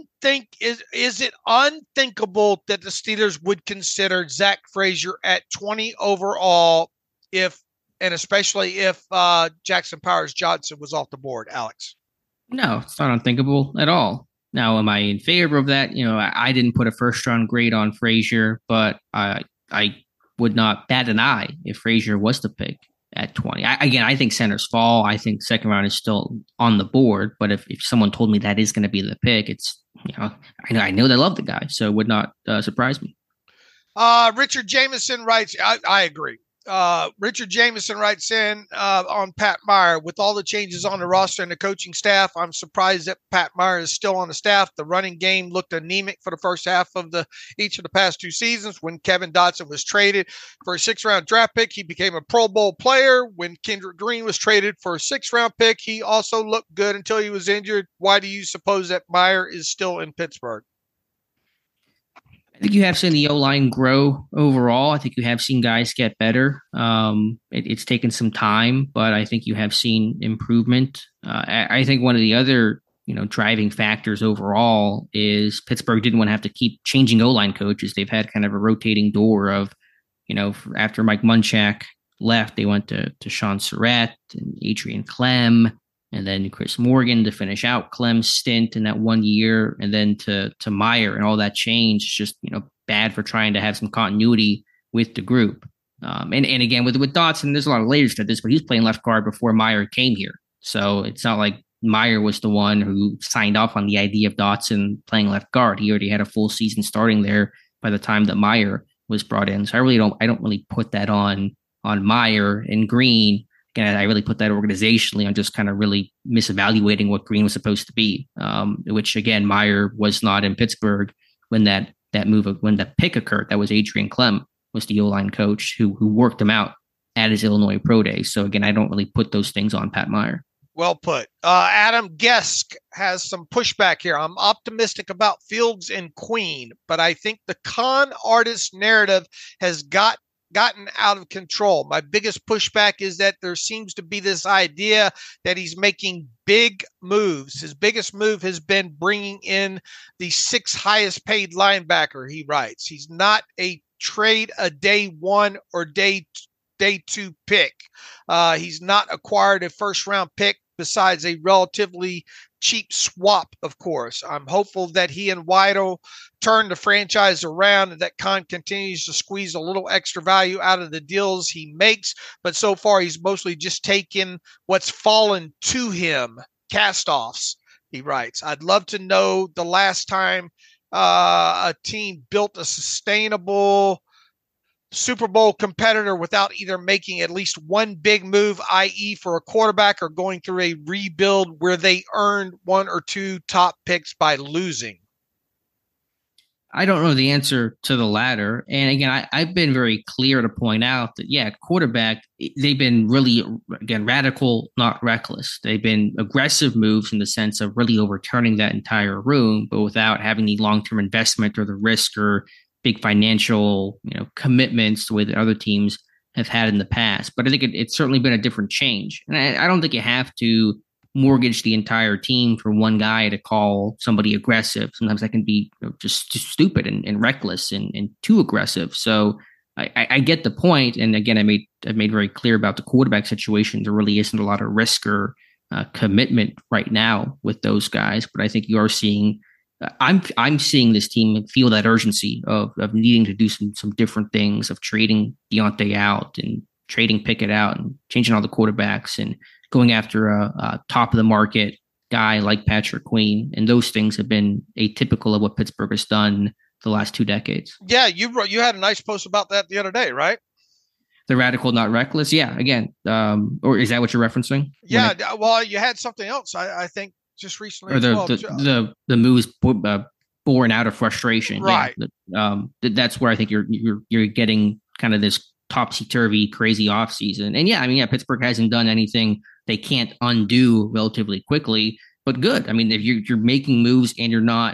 unthinkable that the Steelers would consider Zach Frazier at 20 overall especially if Jackson Powers Johnson was off the board, Alex?
No, it's not unthinkable at all. Now, am I in favor of that? I didn't put a first-round grade on Frazier, but I would not bat an eye if Frazier was the pick at 20. I think centers fall. I think second round is still on the board. But if someone told me that is going to be the pick, it's, I know they love the guy, so it would not surprise me.
Richard Jameson writes, I agree. Richard Jameson writes in on Pat Meyer, with all the changes on the roster and the coaching staff, I'm surprised that Pat Meyer is still on the staff. The running game looked anemic for the first half of each of the past 2 seasons. When Kevin Dotson was traded for a 6th-round draft pick, he became a Pro Bowl player. When Kendrick Green was traded for a 6th-round pick, he also looked good until he was injured. Why do you suppose that Meyer is still in Pittsburgh?
I think you have seen the O-line grow overall. I think you have seen guys get better. It's taken some time, but I think you have seen improvement. I think one of the other, driving factors overall is Pittsburgh didn't want to have to keep changing O-line coaches. They've had kind of a rotating door of, after Mike Munchak left, they went to Sean Surratt and Adrian Clem, and then Chris Morgan to finish out Clem's stint in that 1 year, and then to Meyer, and all that change is just, bad for trying to have some continuity with the group. And again, with Dotson, there's a lot of layers to this, but he's playing left guard before Meyer came here. So it's not like Meyer was the one who signed off on the idea of Dotson playing left guard. He already had a full season starting there by the time that Meyer was brought in. So I don't really put that on Meyer and Green. Again, I really put that organizationally on just kind of really misevaluating what Green was supposed to be, which, again, Meyer was not in Pittsburgh when that pick occurred. That was Adrian Clem was the O-line coach who worked him out at his Illinois Pro Day. So, again, I don't really put those things on Pat Meyer.
Well put. Adam Gesk has some pushback here. I'm optimistic about Fields and Queen, but I think the con artist narrative has gotten out of control. My biggest pushback is that there seems to be this idea that he's making big moves. His biggest move has been bringing in the 6th highest paid linebacker, he writes. He's not a trade a day 1 or day 2 pick. He's not acquired a 1st-round pick besides a relatively cheap swap, of course. I'm hopeful that he and Weidl turn the franchise around and that Khan continues to squeeze a little extra value out of the deals he makes. But so far, he's mostly just taken what's fallen to him, cast-offs, he writes. I'd love to know the last time a team built a sustainable Super Bowl competitor without either making at least one big move, i.e. for a quarterback, or going through a rebuild where they earned 1 or 2 top picks by losing.
I don't know the answer to the latter. And again, I've been very clear to point out that, quarterback, they've been really, again, radical, not reckless. They've been aggressive moves in the sense of really overturning that entire room, but without having the long-term investment or the risk or big financial, commitments the way that other teams have had in the past. But I think it's certainly been a different change. And I don't think you have to mortgage the entire team for one guy to call somebody aggressive. Sometimes that can be just stupid and reckless and too aggressive. So I get the point. And again, I've made very clear about the quarterback situation. There really isn't a lot of risk or commitment right now with those guys. But I think you are seeing I'm seeing this team feel that urgency of needing to do some different things, of trading Deontay out and trading Pickett out and changing all the quarterbacks and going after a top of the market guy like Patrick Queen. And those things have been atypical of what Pittsburgh has done the last 2 decades.
Yeah, you had a nice post about that the other day, right?
The radical, not reckless. Yeah, again, or is that what you're referencing?
Yeah, well, you had something else, I think, just recently.
Or the moves born out of frustration,
right?
Yeah, that's where I think you're getting kind of this topsy-turvy, crazy offseason. And Pittsburgh hasn't done anything they can't undo relatively quickly, but good. I mean, if you're making moves and you're not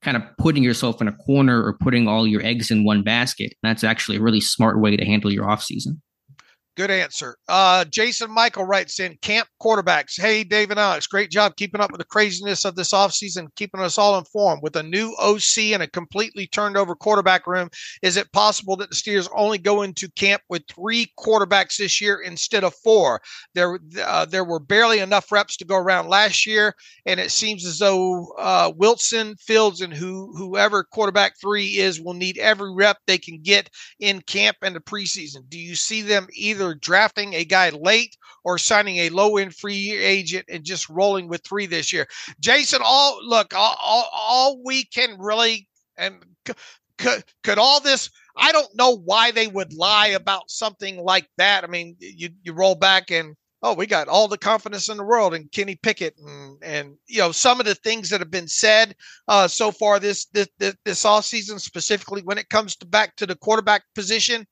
kind of putting yourself in a corner or putting all your eggs in one basket. And that's actually a really smart way to handle your offseason.
Good answer. Jason Michael writes in, camp quarterbacks. Hey, Dave and Alex, great job keeping up with the craziness of this offseason, keeping us all informed. With a new OC and a completely turned over quarterback room, is it possible that the Steelers only go into camp with 3 quarterbacks this year instead of 4? There were barely enough reps to go around last year, and it seems as though Wilson, Fields, and whoever quarterback 3 is will need every rep they can get in camp and the preseason. Do you see them either drafting a guy late or signing a low-end free agent and just rolling with 3 this year? Jason, all we can really, and could all this, I don't know why they would lie about something like that. I mean, you roll back and, we got all the confidence in the world in Kenny Pickett and some of the things that have been said so far this offseason, specifically when it comes back to the quarterback position.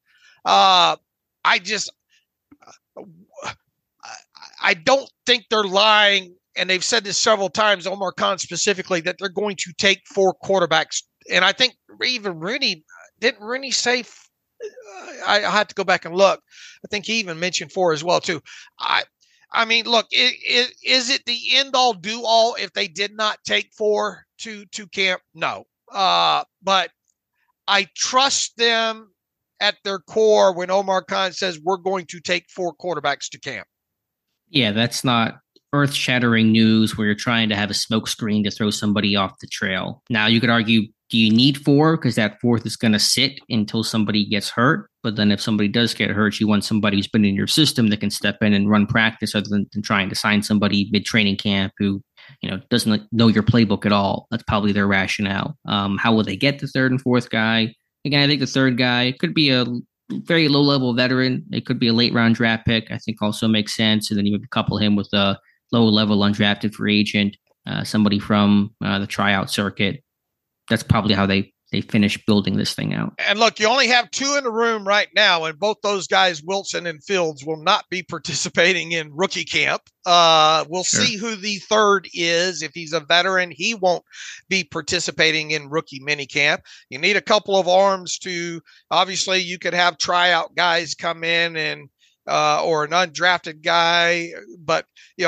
I don't think they're lying, and they've said this several times, Omar Khan specifically, that they're going to take 4 quarterbacks. And I think even didn't Rooney say, I had to go back and look. I think he even mentioned 4 as well, too. I mean, look, is it the end-all, do-all if they did not take 4 to camp? No. But I trust them at their core when Omar Khan says we're going to take 4 quarterbacks to camp.
Yeah, that's not earth-shattering news where you're trying to have a smokescreen to throw somebody off the trail. Now, you could argue, do you need 4? Because that 4th is going to sit until somebody gets hurt. But then if somebody does get hurt, you want somebody who's been in your system that can step in and run practice other than trying to sign somebody mid-training camp who doesn't know your playbook at all. That's probably their rationale. How will they get the 3rd and 4th guy? Again, I think the 3rd guy could be a very low-level veteran. It could be a late-round draft pick. I think also makes sense. And then you would couple him with a low-level undrafted free agent, somebody from the tryout circuit. That's probably how they finish building this thing out.
And look, you only have 2 in the room right now, and both those guys, Wilson and Fields, will not be participating in rookie camp. We'll see who the 3rd is. If he's a veteran, he won't be participating in rookie minicamp. You need a couple of arms to, obviously, you could have tryout guys come in and or an undrafted guy, but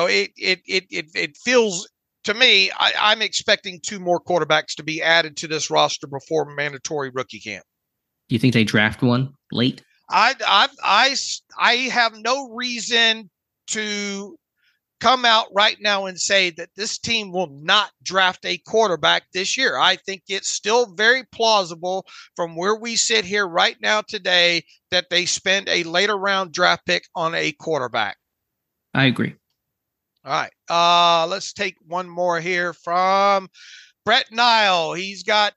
it feels. To me, I'm expecting 2 more quarterbacks to be added to this roster before mandatory rookie camp.
Do you think they draft one late?
I have no reason to come out right now and say that this team will not draft a quarterback this year. I think it's still very plausible from where we sit here right now today that they spend a later round draft pick on a quarterback.
I agree.
All right. Let's take one more here from Brett Nile. He's got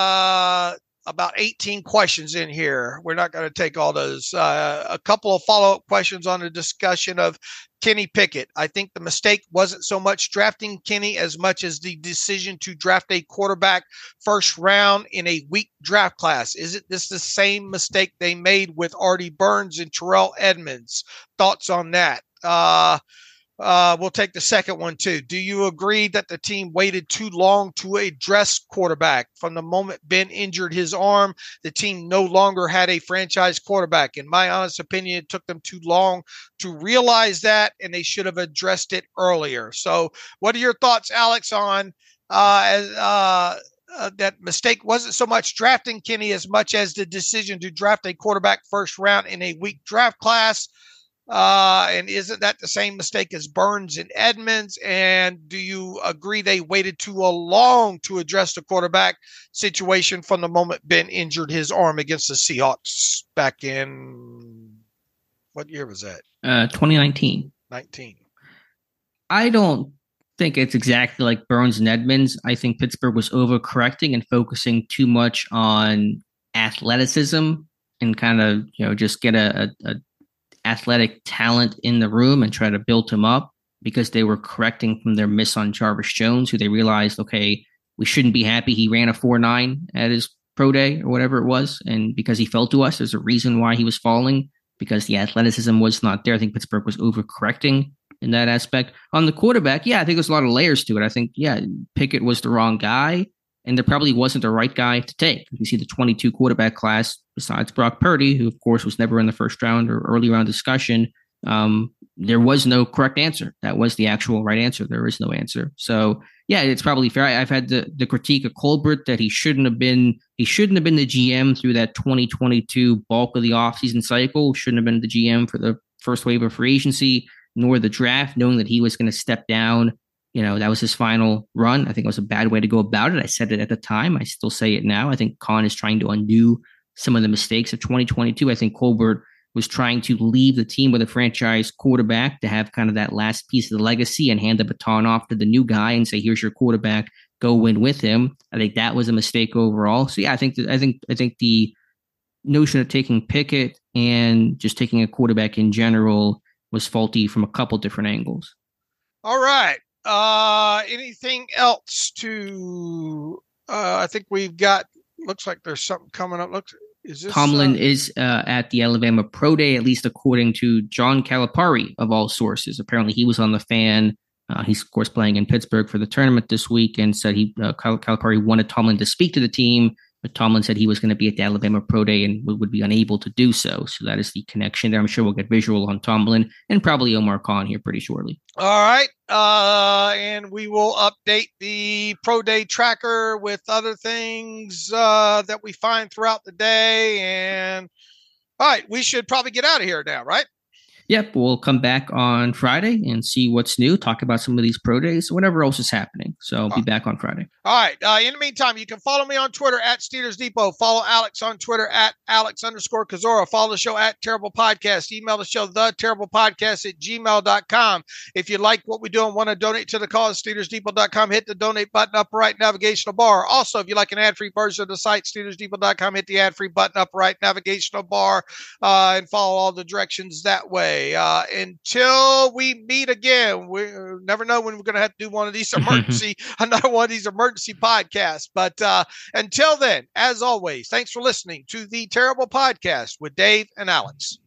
about 18 questions in here. We're not going to take all those. A couple of follow-up questions on the discussion of Kenny Pickett. I think the mistake wasn't so much drafting Kenny as much as the decision to draft a quarterback first round in a weak draft class. Isn't this the same mistake they made with Artie Burns and Terrell Edmonds? Thoughts on that? We'll take the second one too. Do you agree that the team waited too long to address quarterback? From the moment Ben injured his arm, the team no longer had a franchise quarterback. In my honest opinion, it took them too long to realize that, and they should have addressed it earlier. So what are your thoughts, Alex, on that mistake wasn't so much drafting Kenny as much as the decision to draft a quarterback first round in a weak draft class? And isn't that the same mistake as Burns and Edmonds? And do you agree they waited too long to address the quarterback situation from the moment Ben injured his arm against the Seahawks back in, what year was that?
2019.
19.
I don't think it's exactly like Burns and Edmonds. I think Pittsburgh was overcorrecting and focusing too much on athleticism and kind of, just get a athletic talent in the room and try to build him up, because they were correcting from their miss on Jarvis Jones, who they realized, okay, we shouldn't be happy he ran a 4.9 at his pro day or whatever it was. And because he fell to us, there's a reason why he was falling, because the athleticism was not there. I think Pittsburgh was overcorrecting in that aspect. On the quarterback, I think there's a lot of layers to it. I think, Pickett was the wrong guy. and there probably wasn't the right guy to take. You see the 22 quarterback class, besides Brock Purdy, who of course was never in the first round or early round discussion. There was no correct answer. That was the actual right answer. There is no answer. So yeah, it's probably fair. I've had the critique of Colbert that he shouldn't have been the GM through that 2022 bulk of the offseason cycle. Shouldn't have been the GM for the first wave of free agency, nor the draft, knowing that he was going to step down. That was his final run. I think it was a bad way to go about it. I said it at the time. I still say it now. I think Khan is trying to undo some of the mistakes of 2022. I think Colbert was trying to leave the team with a franchise quarterback to have kind of that last piece of the legacy and hand the baton off to the new guy and say, here's your quarterback, go win with him. I think that was a mistake overall. So yeah, I think the notion of taking Pickett and just taking a quarterback in general was faulty from a couple different angles.
All right. Anything else I think we've got, looks like there's something coming up.
Tomlin is at the Alabama Pro Day, at least according to John Calipari of all sources. Apparently he was on the Fan. He's, of course, playing in Pittsburgh for the tournament this week, and said Calipari wanted Tomlin to speak to the team, but Tomlin said he was going to be at the Alabama Pro Day and would be unable to do so. So that is the connection there. I'm sure we'll get visual on Tomlin and probably Omar Khan here pretty shortly.
All right. And we will update the Pro Day tracker with other things that we find throughout the day. And all right, we should probably get out of here now, right?
Yep, we'll come back on Friday and see what's new, talk about some of these pro days, whatever else is happening. So I'll be back on Friday.
All right. In the meantime, you can follow me on Twitter at Steelers Depot. Follow Alex on Twitter at Alex_Kozora. Follow the show at Terrible Podcast. Email the show, theterriblepodcast@gmail.com. If you like what we do and want to donate to the cause, SteelersDepot.com. Hit the donate button up right navigational bar. Also, if you like an ad-free version of the site, SteelersDepot.com. Hit the ad-free button up right navigational bar and follow all the directions that way. Until we meet again, we never know when we're going to have to do one of these another one of these emergency podcasts. But until then, as always, thanks for listening to the Terrible Podcast with Dave and Alex.